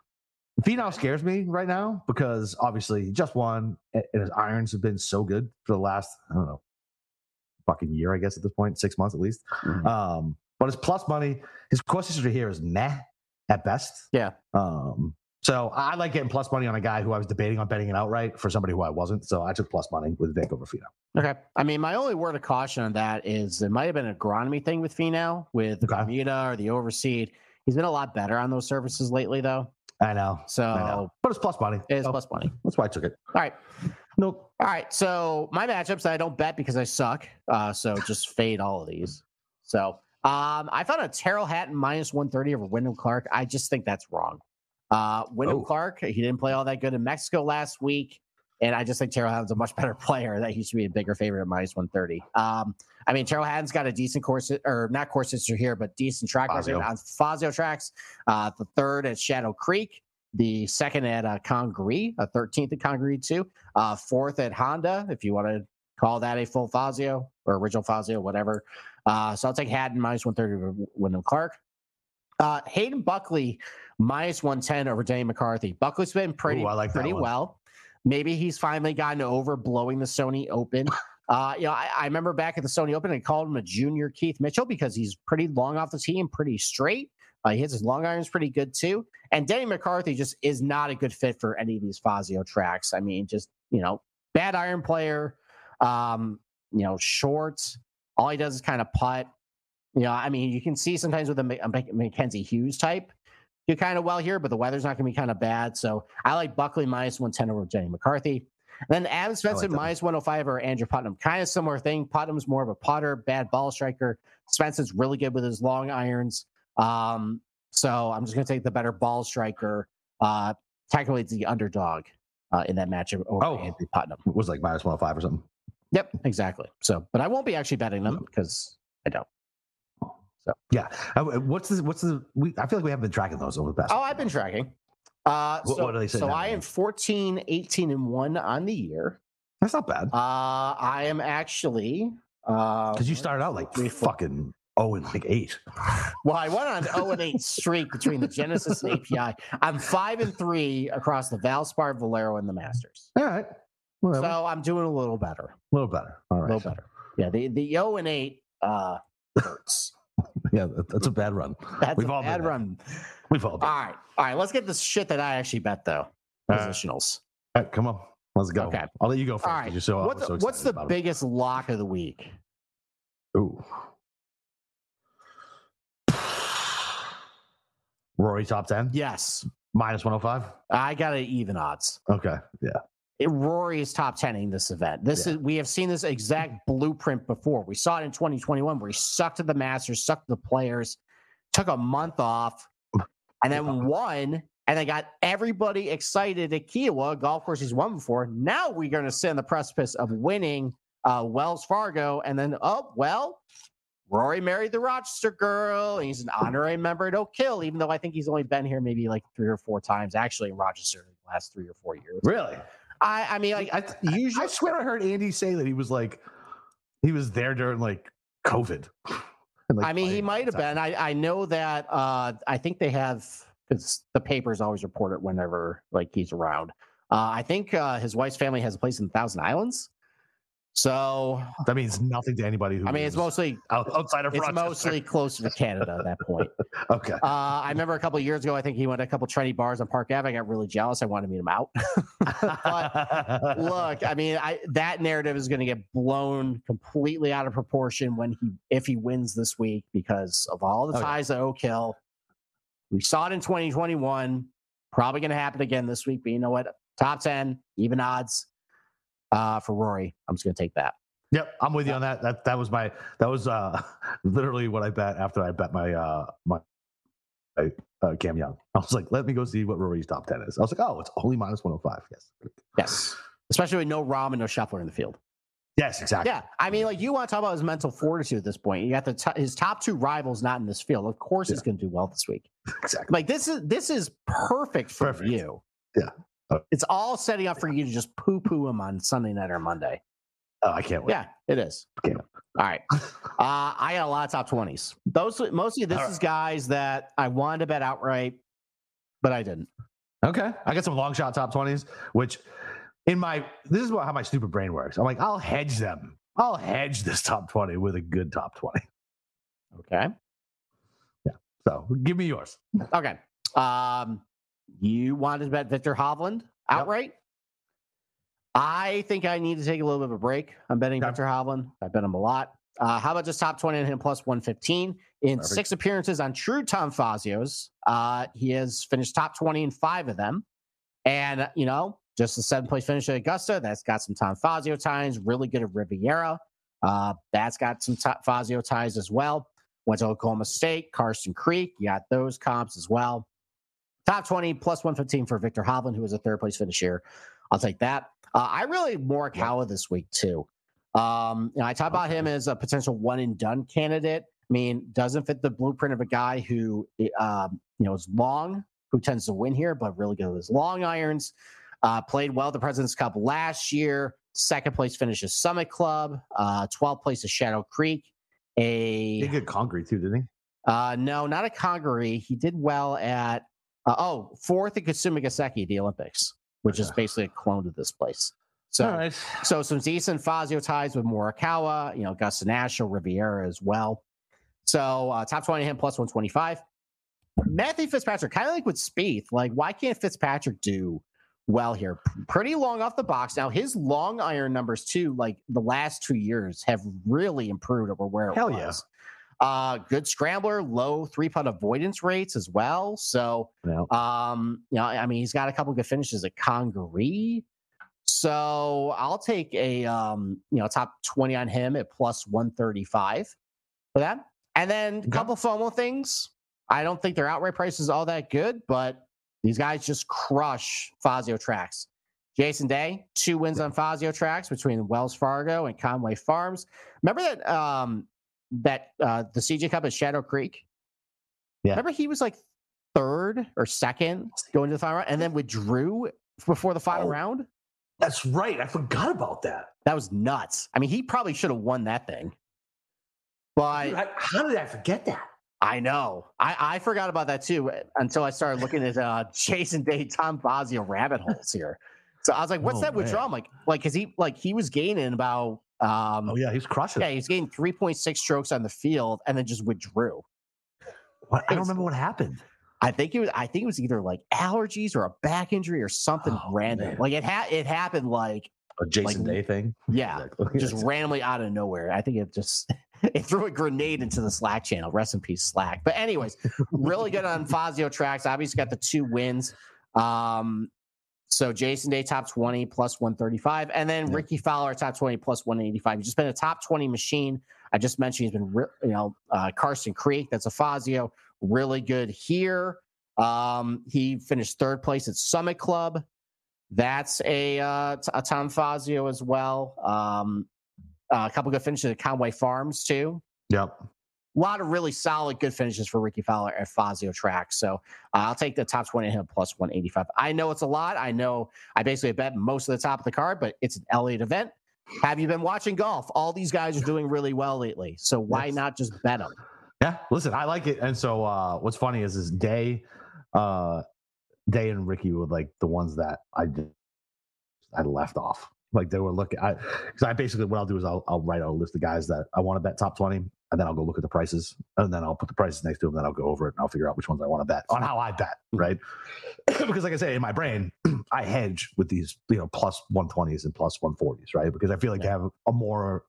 Finau scares me right now because obviously he just won, and his irons have been so good for the last, I don't know, fucking year, I guess, at this point, six months at least. Mhm. Um, but his plus money, his course history here is meh at best. Yeah. Um, so I like getting plus money on a guy who I was debating on betting it outright for somebody who I wasn't. So I took plus money with Vic over Finau. Okay. I mean, my only word of caution on that is it might have been an agronomy thing with Finau with Okay. Bermuda or the overseed. He's been a lot better on those surfaces lately, though. I know. So I know. But it's plus money. it is So plus money. That's why I took it. All right. Nope. All right. So my matchups I don't bet because I suck. Uh, so just fade all of these. So um, I found a Terrell Hatton minus one thirty over Wyndham Clark. I just think that's wrong. Uh, Wyndham Oh. Clark, he didn't play all that good in Mexico last week. And I just think Terrell Hatton's a much better player. That he should be a bigger favorite at minus one thirty. Um, I mean, Terrell Hatton's got a decent course, or not course history here, but decent track Fazio. record on Fazio tracks. Uh, the third at Shadow Creek, the second at uh, Congaree, a thirteenth at Congaree too, uh, fourth at Honda, if you want to call that a full Fazio or original Fazio, whatever. Uh, so I'll take Hatton minus one thirty over Wyndham Clark. Uh, Hayden Buckley minus one ten over Danny McCarthy. Buckley's been pretty, Ooh, I like that pretty one. well. Maybe he's finally gotten over blowing the Sony Open. Uh, you know, I, I remember back at the Sony Open, I called him a junior Keith Mitchell because he's pretty long off the tee and pretty straight. Uh, he hits his long irons pretty good too. And Danny McCarthy just is not a good fit for any of these Fazio tracks. I mean, just, you know, bad iron player, um, you know, short. All he does is kind of putt. You know, I mean, you can see sometimes with a, a Mackenzie Hughes type, do kind of well here, but the weather's not going to be kind of bad. So I like Buckley minus one ten over Jenny McCarthy. And then Adam Svensson like minus one oh five over Andrew Putnam. Kind of similar thing. Putnam's more of a putter, bad ball striker. Svenson's really good with his long irons. Um, so I'm just going to take the better ball striker. Uh, technically, it's the underdog uh, in that matchup over Oh. Andrew Putnam. It was like minus one oh five or something. Yep, exactly. So, but I won't be actually betting them because I don't. Yeah. Uh, What's the, what's the, we, I feel like we haven't been tracking those over the past. Oh, I've been tracking. Uh, What- so, what do they say so now, I man? am fourteen, eighteen, and one on the year. That's not bad. Uh, I am actually uh, Because you started out like three, four- fucking oh and like eight. well, I went on an oh and eight streak between the Genesis and A P I. I'm five and three across the Valspar, Valero, and the Masters. All right. Whatever. So I'm doing a little better. A little better. All right. A little better. Yeah, the the zero and eight uh, hurts. Yeah, that's a bad run. That's We've a all bad been run. We've all been. All right, all right. Let's get this shit that I actually bet though. Uh, Positionals. All right, come on. Let's go. Okay. I'll let you go first. All right. You're so, what's so what's the about biggest lock of the week? it. Ooh. Rory top ten? Yes, Minus one oh five? I got an even odds. Okay. Yeah. It, Rory is top ten-ing this event. This Yeah. is we have seen this exact blueprint before. We saw it in twenty twenty-one where he sucked at the Masters, sucked at the Players, took a month off, and then won. And they got everybody excited at Kiowa, a golf course he's won before. Now we're going to sit on the precipice of winning uh, Wells Fargo, and then oh well, Rory married the Rochester girl, and he's an honorary member at Oak Hill, even though I think he's only been here maybe like three or four times actually in Rochester in the last three or four years. Really? I, I mean, like I, I, usually, I swear I heard Andy say that he was like, he was there during like COVID. And, like, I mean, he playing might all have the been. time. I, I know that. Uh, I think they have because the papers always report it whenever like he's around. Uh, I think uh, his wife's family has a place in the Thousand Islands. So That means nothing to anybody who I mean, it's lives mostly out, outside of it's Rochester. mostly closer to Canada at that point. Okay. Uh, I remember a couple of years ago, I think he went to a couple of trendy bars on Park Ave. I got really jealous. I wanted to meet him out. But look, I mean, I, that narrative is going to get blown completely out of proportion when he, if he wins this week, because of all the Okay. ties to Oak Hill. We saw it in twenty twenty-one. Probably going to happen again this week. But you know what? Top ten, even odds uh, for Rory. I'm just going to take that. Yep, I'm with you on that. That that was my that was uh literally what I bet after I bet my uh my uh, Cam Young. I was like, let me go see what Rory's top ten is. I was like, oh, it's only minus one oh five. Yes. Yes. Especially with no Rahm and no Scheffler in the field. Yes, exactly. Yeah, I mean, like you want to talk about his mental fortitude at this point. You got the t- his top two rivals not in this field. Of course, he's Yeah. going to do well this week. Exactly. Like this is this is perfect for Perfect. you. Yeah. Uh, It's all setting up for you to just poo poo him on Sunday night or Monday. Oh, I can't wait. Yeah, it is. Can't. All right, uh, I got a lot of top twenties. Those mostly this All is right. guys that I wanted to bet outright, but I didn't. Okay. I got some long shot top twenties, which in my this is what, how my stupid brain works. I'm like, I'll hedge them. I'll hedge this top twenty with a good top twenty. Okay. So give me yours. Okay. Um, you wanted to bet Victor Hovland outright. I think I need to take a little bit of a break. I'm betting Okay. Victor Hovland. I bet him a lot. Uh, how about just top twenty on him plus one fifteen in Perfect. six appearances on true Tom Fazios? Uh, he has finished top twenty in five of them. And, you know, just a seven place finish at Augusta. That's got some Tom Fazio ties. Really good at Riviera. Uh, that's got some top Fazio ties as well. Went to Oklahoma State, Karsten Creek. You got those comps as well. Top twenty plus one fifteen for Victor Hovland, who was a third place finisher. I'll take that. Uh, I really Morikawa this week too. Um, you know, I talk about him as a potential one and done candidate. I mean, doesn't fit the blueprint of a guy who, um, you know, is long, who tends to win here, but really good with his long irons. Uh, played well at the President's Cup last year. Second place finish at Summit Club. Uh, twelfth place at Shadow Creek. A He did concrete too, didn't he? uh, no, not at Congaree. He did well at uh, oh fourth at Kasumigaseki, the Olympics, which is basically a clone to this place. So, All right. so some decent Fazio ties with Morikawa, you know, Augusta National, Riviera as well. So uh, top twenty him plus one twenty-five. Matthew Fitzpatrick, kind of like with Spieth, like why can't Fitzpatrick do well here? P- Pretty long off the box. Now his long iron numbers too, like the last two years, have really improved over where it Hell yeah. was. Uh, good scrambler, low three putt avoidance rates as well. So, Yeah. um, you know, I mean, he's got a couple good finishes at Congaree. So I'll take a um, you know, top twenty on him at plus one thirty-five for that. And then a couple FOMO things. I don't think their outright price is all that good, but these guys just crush Fazio tracks. Jason Day, two wins on Fazio tracks between Wells Fargo and Conway Farms. Remember that um, that uh, the C J Cup at Shadow Creek? Yeah. Remember he was like third or second going to the final round and then withdrew before the final Oh. round? That's right. I forgot about that. That was nuts. I mean, he probably should have won that thing. But Dude, I- how did I forget that? I know. I, I forgot about that too until I started looking at uh, Jason Day, Tom Fazio rabbit holes here. So I was like, what's Oh, that withdrawal? I'm like, like, cause he like he was gaining about um Oh yeah, he's crushing. yeah, he's gaining three point six strokes on the field and then just withdrew. What? I don't remember what happened. I think it was I think it was either like allergies or a back injury or something Oh, random. man. Like it had it happened like A Jason Like, Day thing. yeah, Exactly. just randomly out of nowhere. I think it just it threw a grenade into the Slack channel. Rest in peace, Slack. But anyways, really good on Fazio tracks. Obviously got the two wins. Um, so Jason Day top twenty plus one thirty-five, and then Yeah. Ricky Fowler top twenty plus one eighty-five. He's just been a top twenty machine. I just mentioned he's been, re- you know, uh, Carson Creek. That's a Fazio, really good here. Um, he finished third place at Summit Club. That's a uh, t- a Tom Fazio as well. Um, uh, a couple good finishes at Conway Farms too. Yep. A lot of really solid, good finishes for Ricky Fowler at Fazio Track. So uh, I'll take the top twenty him plus one eighty-five. I know it's a lot. I know I basically bet most of the top of the card, but it's an Elliott event. Have you been watching golf? All these guys are doing really well lately. So why Yes. not just bet them? Yeah. Listen, I like it. And so uh, what's funny is is Day, uh, Day and Ricky were like the ones that I did, I left off. Like they were looking. I because I basically what I'll do is I'll I'll write out a list of guys that I want to bet top twenty, and then I'll go look at the prices, and then I'll put the prices next to them. Then I'll go over it and I'll figure out which ones I want to bet on how I bet, right? Because like I say, in my brain, I hedge with these you know plus one twenties and plus one forties, right? Because I feel like Yeah. they have a more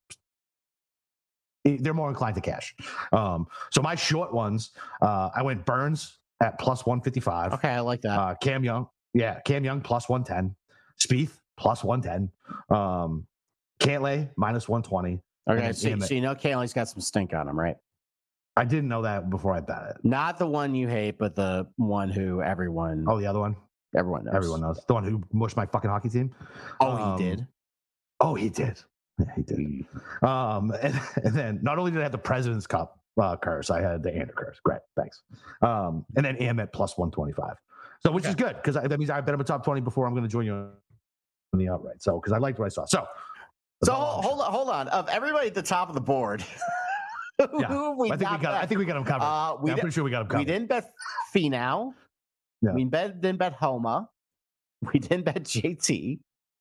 they're more inclined to cash. Um, so my short ones, uh, I went Burns at plus one fifty-five. Okay, I like that. Uh, Cam Young, yeah, Cam Young plus one ten. Spieth plus one ten. Um, Cantlay minus one twenty. okay, then so, Emmett. so you know Kaylee's got some stink on him, right? I didn't know that before I bet it. Not the one you hate, but the one who everyone Oh, the other one? everyone knows. Everyone knows. The one who mushed my fucking hockey team? Oh, Um, he did. Oh, he did. Yeah, he did. Um, and, and then not only did I have the President's Cup uh, curse, I had the Ander curse. Great, thanks. Um, and then Emmett plus one twenty-five. So, which is good because that means I bet him a top twenty before I'm going to join you on the outright. So, because I liked what I saw. So, So hold on, hold on. Of everybody at the top of the board, who Yeah, have we I think we not got. I bet? think we got him covered. Uh, we Yeah, I'm di- pretty sure we got him covered. we didn't bet Finau. No. We bet, didn't bet Homa. We didn't bet J T.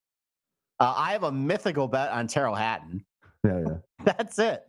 Uh, I have a mythical bet on Terrell Hatton. Yeah, yeah. That's it.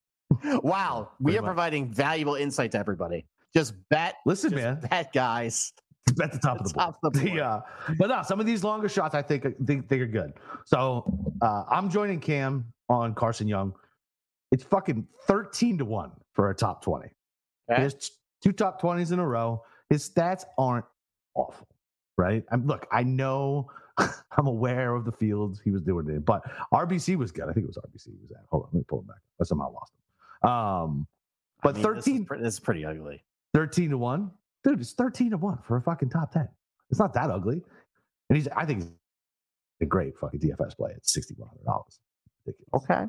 Wow, we Pretty are much. providing valuable insight to everybody. Just bet, Listen, just man, bet, guys. at the top of the board. Top of the board. The, uh, but no, some of these longer shots I think think, think are good. So uh, I'm joining Cam on Carson Young. It's fucking thirteen to one for a top twenty. Okay. There's two top twenties in a row. His stats aren't awful, right? I'm look. I know. I'm aware of the fields he was doing it, but R B C was good. I think it was R B C he was at. Hold on, let me pull him back. I somehow lost him. Um, I but mean, thirteen, This is, pre- this is pretty ugly. thirteen to one, dude. It's thirteen to one for a fucking top ten. It's not that ugly, and he's. I think he's a great fucking D F S play at sixty one hundred dollars. Ridiculous. Okay.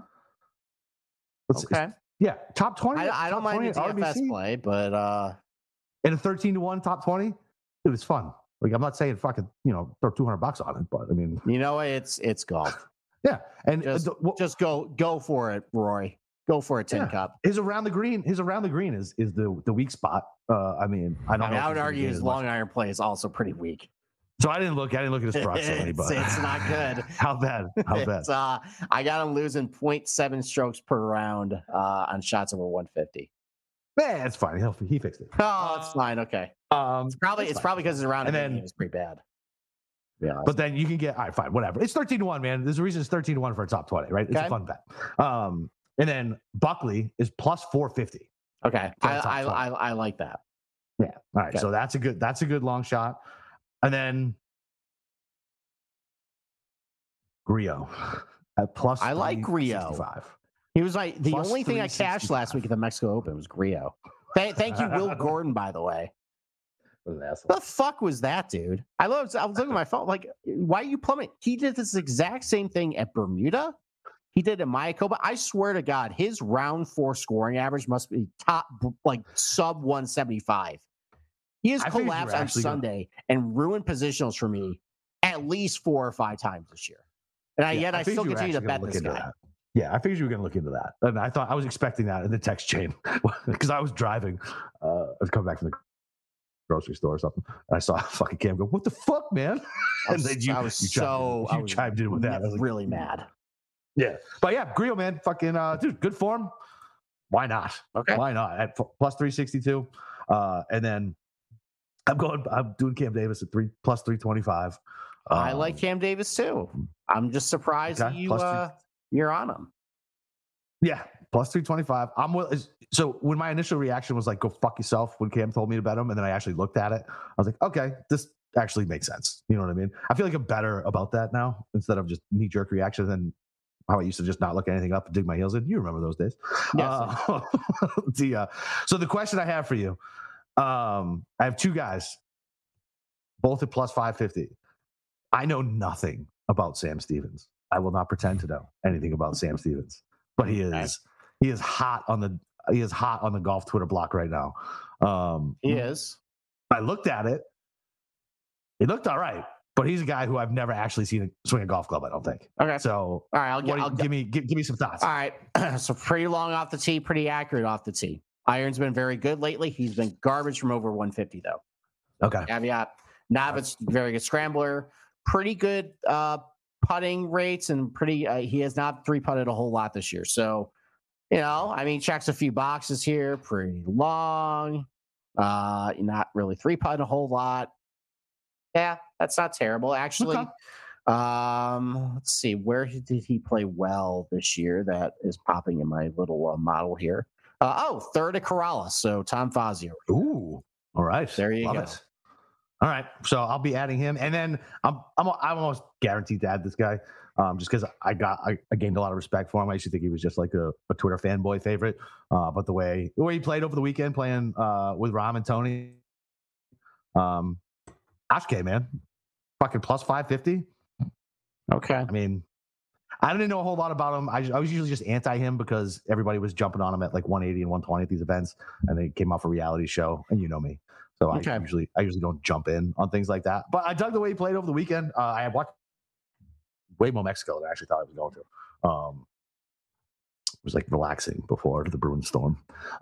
Let's- Okay. Yeah, top twenty. I, I don't top mind the twenty D F S R B C, play, but uh, and a thirteen to one top twenty. It was fun. Like I'm not saying fucking you know throw two hundred bucks on it, but I mean you know what? It's it's golf. yeah. And Just, the, what, just go go for it, Roy. Go for it, Tin Yeah. Cup. his around the green, his around the green is is the the weak spot. Uh, I mean, I don't I, mean, know. I if would he's gonna argue get his as much. long iron play is also pretty weak. So I didn't look. I didn't look at his proximity, It's, but it's not good. How bad? How bad? It's, uh, I got him losing zero point seven strokes per round uh, on shots over one fifty. Man, it's fine. He'll, he fixed it. Oh, it's fine. Okay. Um, It's probably that's it's fine. probably because his round And and then- game is pretty bad. Yeah. But then you can get all right, fine, whatever. It's thirteen to one, man. There's a reason it's thirteen to one for a top twenty, right? It's Okay. a fun bet. Um, and then Buckley is plus four fifty. Okay. For I, the top I, twenty. I I like that. Yeah. All right. Okay. So that's a good that's a good long shot. And then Grillo at plus. I like Grillo. sixty-five. He was like the Plus only thing I cashed last week at the Mexico Open was Grillo. Thank, thank you, Will Gordon, by the way. What an asshole. The fuck was that, dude? I love. I was looking at my phone, like, why are you plummet? He did this exact same thing at Bermuda. He did it at Mayakoba. I swear to God, his round four scoring average must be top, like sub one seventy-five. He has I figured you were collapsed on actually gonna- Sunday and ruined positionals for me at least four or five times this year. And I, Yeah, yet I, figured still you were continue to actually gonna bet look this into guy. that. Yeah, I figured you were going to look into that, and I thought I was expecting that in the text chain because I was driving. Uh, I was coming back from the grocery store or something. And I saw fucking Cam go, "What the fuck, man?" I And was, then you, I was you so chimed, you I was chimed in with that. I was like, really mad. Yeah, but yeah, Grillo, man, fucking uh, dude, good form. Why not? Okay. Why not at f- plus three sixty-two? Uh, and then I'm going. I'm doing Cam Davis at three plus three twenty-five. Um, I like Cam Davis too. I'm just surprised okay, that you plus three- uh, you're on him. Yeah, plus three twenty-five. I'm will- so when my initial reaction was like, "Go fuck yourself," when Cam told me to bet him, and then I actually looked at it, I was like, "Okay, this actually makes sense." You know what I mean? I feel like I'm better about that now instead of just knee jerk reaction and how I used to just not look anything up and dig my heels in. You remember those days? Yes. Uh, the, uh, so the question I have for you, um, I have two guys, both at plus five fifty. I know nothing about Sam Stevens. I will not pretend to know anything about Sam Stevens, but he is he is hot on the he is hot on the golf Twitter block right now. Um, He is. I looked at it. It looked all right, but he's a guy who I've never actually seen swing a golf club. I don't think. Okay. So, All right. I'll, what get, do you- I'll give me give, give me some thoughts. All right. So pretty long off the tee, pretty accurate off the tee. Iron's been very good lately. He's been garbage from over one fifty though. Okay. Caveat. Navit's very good scrambler. Pretty good uh, putting rates and pretty. Uh, he has not three putted a whole lot this year. So, you know, I mean, checks a few boxes here. Pretty long. Uh, not really three putt a whole lot. Yeah, that's not terrible actually. Okay. Um, let's see, where did he play well this year? That is popping in my little uh, model here. Uh, oh, third at Corrales. So Tom Fazio. Ooh. All right. There you Love go. it. All right. So I'll be adding him, and then I'm I'm I'm almost guaranteed to add this guy, um, just because I got I, I gained a lot of respect for him. I used to think he was just like a, a Twitter fanboy favorite, uh, but the way the way he played over the weekend, playing uh, with Rahm and Tony, um, Ashke, man, fucking plus five fifty. Okay. I mean, I didn't know a whole lot about him. I, I was usually just anti him because everybody was jumping on him at like one eighty and one twenty at these events, and they came off a reality show, and you know me. So Okay. I usually I usually don't jump in on things like that. But I dug the way he played over the weekend. Uh, I watched way more Mexico than I actually thought I was going to. Um, it was like relaxing before the Bruins storm.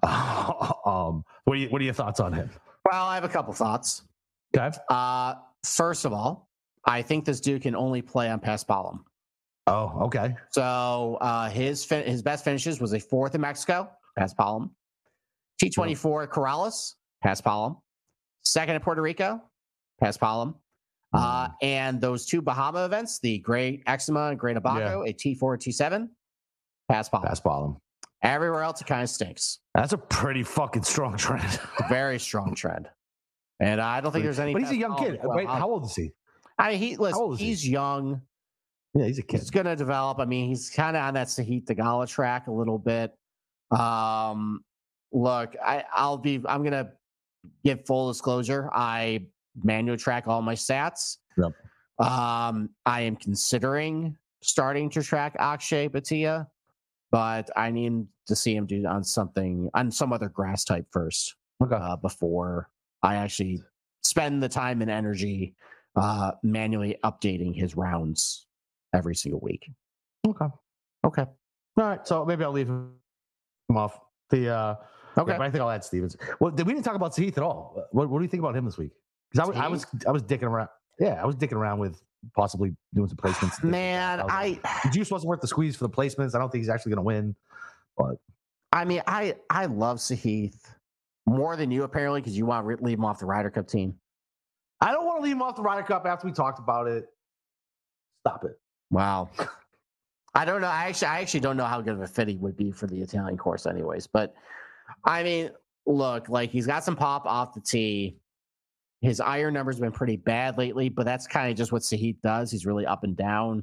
um, what are you, what are your thoughts on him? Well, I have a couple thoughts. Okay. Uh, first of all, I think this dude can only play on Paspalum. Oh, okay. So uh, his fin- his best finishes was a fourth in Mexico, Paspalum. T twenty-four at Corrales, Paspalum. Second at Puerto Rico, Paspalum. Uh, and those two Bahama events, the Great Exima and Great Abaco, a T four, T seven, Paspalum. Paspalum. Everywhere else, it kind of stinks. That's a pretty fucking strong trend. Very strong trend. And I don't think there's any. But he's a young Paspalum kid. well, Wait, how old is he? I he listen, old is he? he's young. Yeah, he's a kid. He's gonna develop. I mean, he's kind of on that Sahith Theegala track a little bit. Um, look, I, I'll be. I'm gonna give full disclosure. I manual track all my stats. Yep. Um, I am considering starting to track Akshay Bhatia, but I need to see him do on something on some other grass type first Okay. uh, before I actually spend the time and energy uh, manually updating his rounds every single week. Okay. Okay. All right. So maybe I'll leave him off. The uh Okay. yeah, but I think I'll add Stevens. Well, we didn't talk about Sahith at all. What, what do you think about him this week? Because I, was- I was I was dicking around. Yeah, I was dicking around with possibly doing some placements. Man, I the juice wasn't worth the squeeze for the placements. I don't think he's actually going to win. But I mean, I I love Sahith more than you apparently because you want to re- leave him off the Ryder Cup team. I don't want to leave him off the Ryder Cup after we talked about it. Stop it. Wow. I don't know. I actually I actually don't know how good of a fit he would be for the Italian course, anyways. But I mean, look, like he's got some pop off the tee. His iron number's been pretty bad lately, but that's kind of just what Sahith does. He's really up and down.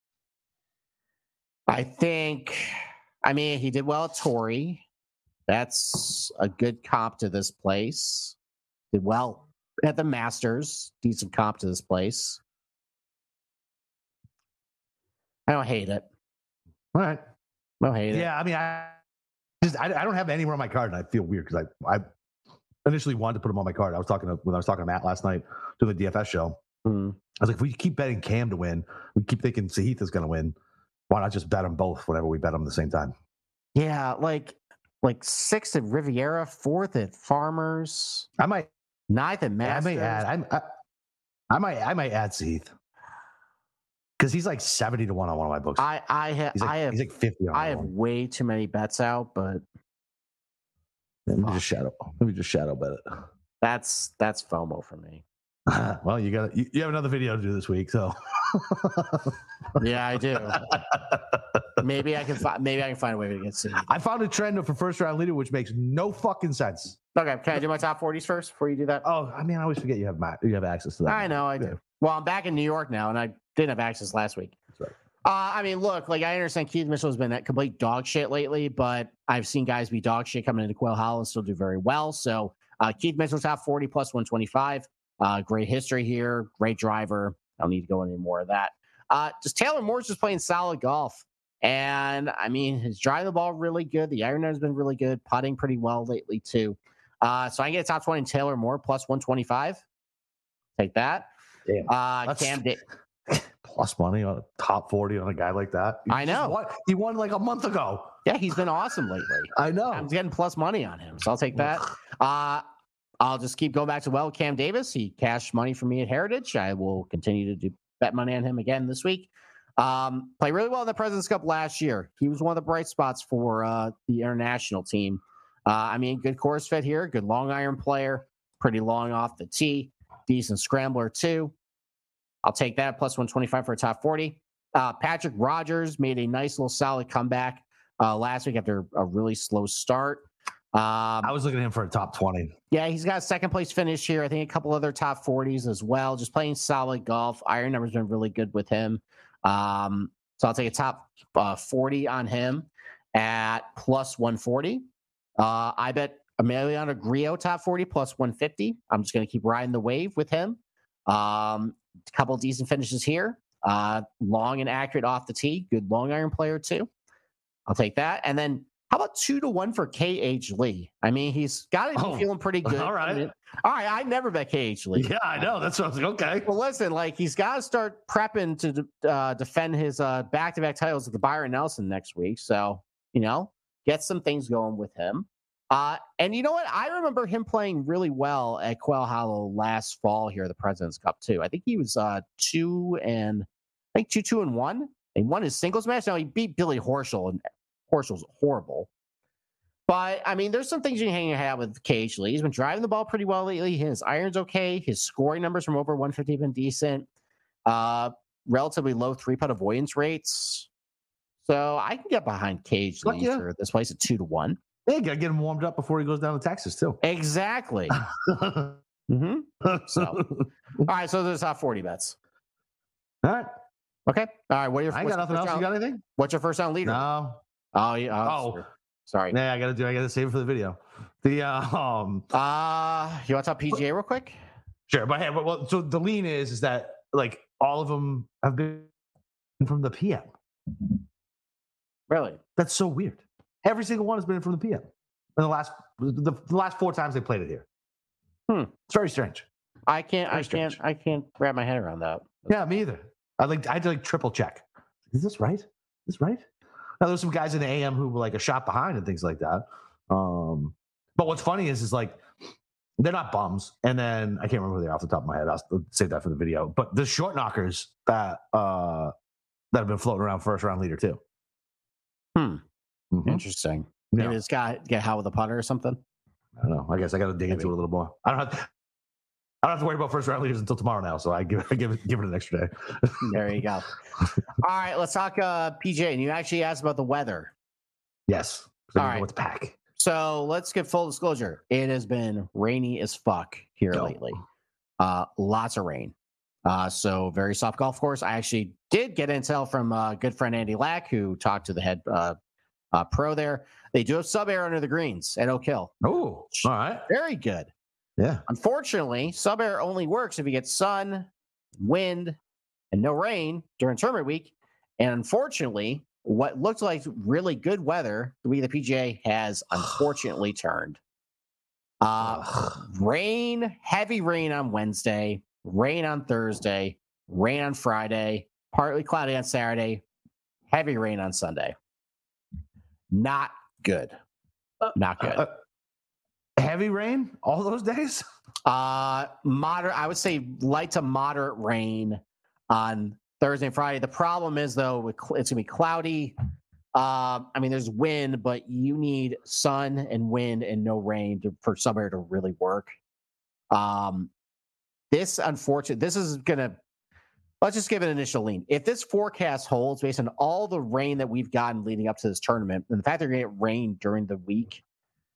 I think, I mean, he did well at Torrey. That's a good comp to this place. Did well at the Masters. Decent comp to this place. I don't hate it. All right. I don't hate it. Yeah, I mean, I just I, I don't have anywhere on my card, and I feel weird because I I initially wanted to put him on my card. I was talking to, when I was talking to Matt last night to the D F S show. Mm. I was like, if we keep betting Cam to win, we keep thinking Sahith is going to win. Why not just bet them both whenever we bet them at the same time? Yeah, like like sixth at Riviera, fourth at Farmers. I might Ninth and Yeah, I Masters. may add. I, I, I might. I might add Seath because he's like seventy to one on one of my books. I I, ha- he's like, I have he's like fifty. On I have one. way too many bets out, but Let me just shadow. Let me just shadow bet it. that's that's FOMO for me. Well, you got you, you have another video to do this week, so Yeah, I do. Maybe I can find. Maybe I can find a way to get Seath. I found a trend for first round leader, which makes no fucking sense. Okay, can I do my top forties first before you do that? Oh, I mean, I always forget you have ma- you have access to that. I know I do. Yeah. Well, I'm back in New York now, and I didn't have access last week. That's right. Uh, I mean, look, like I understand Keith Mitchell has been at complete dog shit lately, but I've seen guys be dog shit coming into Quail Hollow and still do very well. So uh, Keith Mitchell top forty plus one twenty-five. Uh, great history here. Great driver. I don't need to go into any more of that. Uh, just Taylor Moore's just playing solid golf. And I mean, he's driving the ball really good. The iron has been really good, putting pretty well lately too. Uh, so I get a top twenty in Taylor Moore plus one twenty-five. Take that. Damn. Uh, That's- Cam da- Plus money on a top forty on a guy like that. He I just know. won- he won like a month ago. Yeah, he's been awesome lately. I know. I'm getting plus money on him, so I'll take that. Uh, I'll just keep going back to well, Cam Davis. He cashed money for me at Heritage. I will continue to do bet money on him again this week. Um, played really well in the President's Cup last year. He was one of the bright spots for uh, the international team. Uh, I mean, good course fit here, good long iron player, pretty long off the tee, decent scrambler too. I'll take that plus one twenty-five for a top forty. Uh, Patrick Rogers made a nice little solid comeback uh, last week after a really slow start. Um, I was looking at him for a top twenty. yeah, he's got a second place finish here. I think a couple other top forties as well. Just playing solid golf. Iron number's been really good with him. Um, so I'll take a top uh, forty on him at plus one forty. Uh, I bet Emiliano Grillo top forty plus one fifty. I'm just going to keep riding the wave with him. Um, a couple decent finishes here. Uh, long and accurate off the tee. Good long iron player too. I'll take that. And then how about two to one for K H Lee? I mean, he's got to be Oh, feeling pretty good. all right. I mean, all right. I never bet K H Lee. Yeah, I know. That's what I was like. Okay. Well, listen, like he's got to start prepping to uh, defend his uh, back-to-back titles at the Byron Nelson next week. So, you know, get some things going with him. Uh, and you know what? I remember him playing really well at Quail Hollow last fall here at the President's Cup too. I think he was uh, two and I think two, two and one. He won his singles match. Now he beat Billy Horschel, and Horschel's horrible. But I mean, there's some things you can hang your hat with K H Lee. He's been driving the ball pretty well lately. His iron's okay. His scoring numbers from over one fifty have been decent. Uh, relatively low three putt avoidance rates. So I can get behind K H Lee yeah. for this place at two to one. Yeah, gotta get him warmed up before he goes down to Texas too. Exactly. mm-hmm. So, all right. So there's top forty bets. All right. Okay. All right. What are your? I ain't got nothing else. You got anything? What's your first round leader? No. Oh yeah. Oh. Sorry. Sorry. Yeah, I gotta do. I gotta save it for the video. The uh, um. Uh, you want to talk P G A real quick? Sure, but hey, but, well, so the lean is is that like all of them have been from the P M. Really? That's so weird. Every single one has been from the P M. In the last the, the last four times they played it here. Hmm. It's very strange. I can't. Very I strange. can't. I can't wrap my head around that. Yeah, me either. I like I had to like triple check. Is this right? Is this right? Now there's some guys in the A M who were like a shot behind and things like that. Um, but what's funny is is like they're not bums. And then I can't remember who they are off the top of my head. I'll save that for the video. But the short knockers that uh that have been floating around first round leader too. Hmm. Mhm. Interesting. Yeah. Maybe it's got get how with a putter or something. I don't know. I guess I got to dig Maybe. into it a little more. I don't have. To, I don't have to worry about first round leaders until tomorrow now. So I give give it give it an extra day. There you go. All right, let's talk uh, P J. And you actually asked about the weather. Yes. All All right. right. What's pack? So let's get full disclosure. It has been rainy as fuck here Yo. lately. Uh, lots of rain. Uh, so very soft golf course. I actually did get intel from uh, good friend Andy Lack, who talked to the head uh, uh, pro there. They do have sub air under the greens at Oak Hill. Oh, all right. Very good. Yeah. Unfortunately, sub air only works if you get sun, wind, and no rain during tournament week. And unfortunately, what looked like really good weather, the way the P G A has unfortunately turned. Uh, rain, heavy rain on Wednesday, rain on Thursday, rain on Friday, partly cloudy on Saturday, heavy rain on Sunday. Not good. Not good. Uh, heavy rain all those days? Uh, moderate. I would say light to moderate rain on Thursday and Friday. The problem is though, it's gonna be cloudy. Uh, I mean, there's wind, but you need sun and wind and no rain to, for summer to really work. Um, this unfortunate. This is gonna. Let's just give it an initial lean. If this forecast holds based on all the rain that we've gotten leading up to this tournament, and the fact they're going to get rain during the week,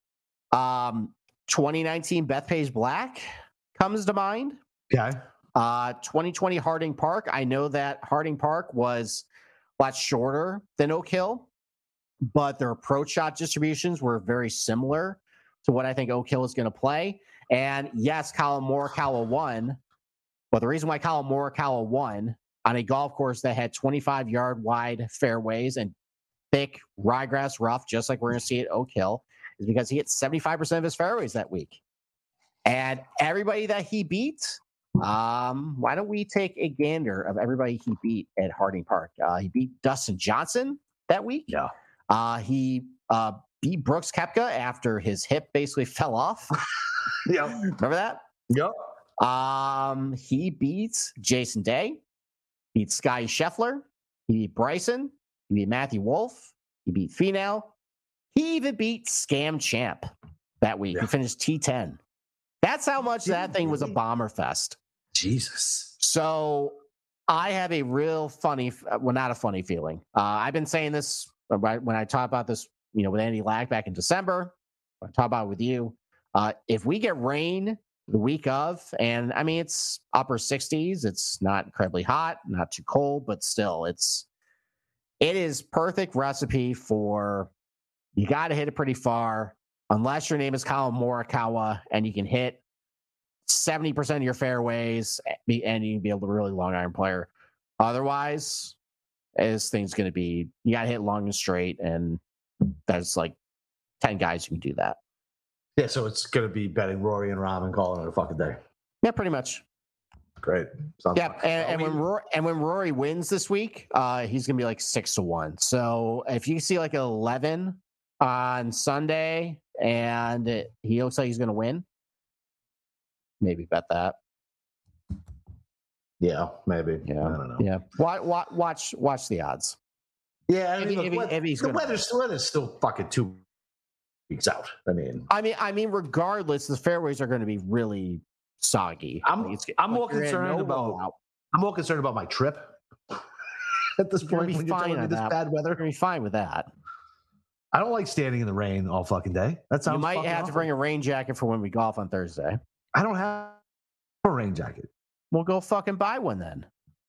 um, twenty nineteen Bethpage Black comes to mind. Okay. Uh, twenty twenty Harding Park. I know that Harding Park was a lot shorter than Oak Hill, but their approach shot distributions were very similar to what I think Oak Hill is going to play. And yes, Colin Morikawa won. But the reason why Colin Morikawa won on a golf course that had twenty-five yard wide fairways and thick ryegrass rough, just like we're going to see at Oak Hill, is because he hit seventy-five percent of his fairways that week. And everybody that he beat, um, why don't we take a gander of everybody he beat at Harding Park? Uh, he beat Dustin Johnson that week. Yeah. Uh, he uh, beat Brooks Koepka after his hip basically fell off. Yeah. Remember that? Yep. Um, he beats Jason Day, beat Scotty Scheffler, he beat Bryson, he beat Matthew Wolff, he beat Finau, he even beat Scam Champ that week. Yeah. He finished T ten. That's how much that thing was a bomber fest. Jesus. So I have a real funny, well, not a funny feeling. Uh, I've been saying this when I talk about this, you know, with Andy Lack back in December. I talk about it with you. Uh, if we get rain the week of, and I mean, it's upper sixties. It's not incredibly hot, not too cold, but still it's, it is perfect recipe for, you got to hit it pretty far unless your name is Colin Morikawa and you can hit seventy percent of your fairways and you can be able to really long iron player. Otherwise, this thing's going to be, you got to hit long and straight. And there's like ten guys who can do that. Yeah, so it's going to be betting Rory and Rahm and calling it a fucking day. Yeah, pretty much. Great. Sounds yeah, and, and when Rory, and when Rory wins this week, uh, he's going to be like six to one. So if you see like an eleven on Sunday and it, he looks like he's going to win, maybe bet that. Yeah, maybe. Yeah, I don't know. Yeah, watch watch watch the odds. Yeah, I mean, if, look, if, what, if he's the gonna, weather's, weather's still fucking two weeks out. I mean, I mean, I mean, regardless, the fairways are going to be really soggy. I'm, like it's, I'm like more concerned no about. Rollout. I'm more concerned about my trip. At this you're point, when you're telling me this that. bad weather, you're gonna be fine with that. I don't like standing in the rain all fucking day. That sounds. You might have awful. to bring a rain jacket for when we golf on Thursday. I don't have a rain jacket. We'll go fucking buy one then.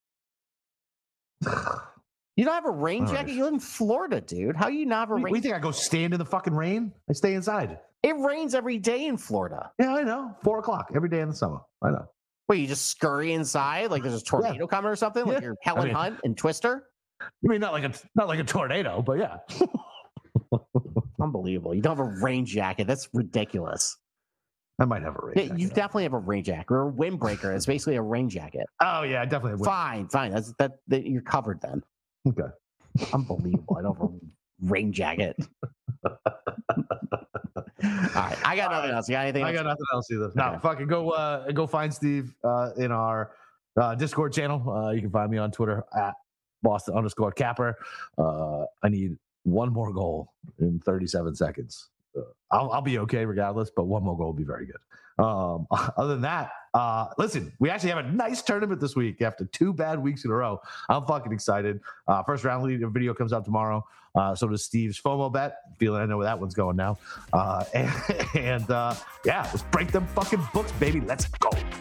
You don't have a rain jacket? Right. You live in Florida, dude. How do you not have a we, rain? We think I go stand in the fucking rain? I stay inside. It rains every day in Florida. Yeah, I know. Four o'clock every day in the summer. I know. Wait, you just scurry inside like there's a tornado yeah. coming or something? Like yeah. you're Helen I mean, Hunt and Twister? You mean not like a not like a tornado, but yeah. Unbelievable. You don't have a rain jacket. That's ridiculous. I might have a rain yeah, jacket. You definitely have a rain jacket or a windbreaker. It's basically a rain jacket. Oh yeah, I definitely have. Fine, fine. That's that, that you're covered then. Okay. Unbelievable. I don't have a rain jacket. All right. I got nothing else. You got anything else? I got nothing else either. No, okay. fucking go uh, go find Steve uh, in our uh, Discord channel. Uh, you can find me on Twitter at Boston underscore Capper. Uh, I need one more goal in thirty-seven seconds. Uh, I'll, I'll be okay regardless, but one more goal will be very good. Um, other than that, uh, listen, we actually have a nice tournament this week after two bad weeks in a row. I'm fucking excited. Uh, first round lead video comes out tomorrow. Uh, so does Steve's FOMO bet. Feeling I know where that one's going now. Uh, and and uh, yeah, let's break them fucking books, baby. Let's go.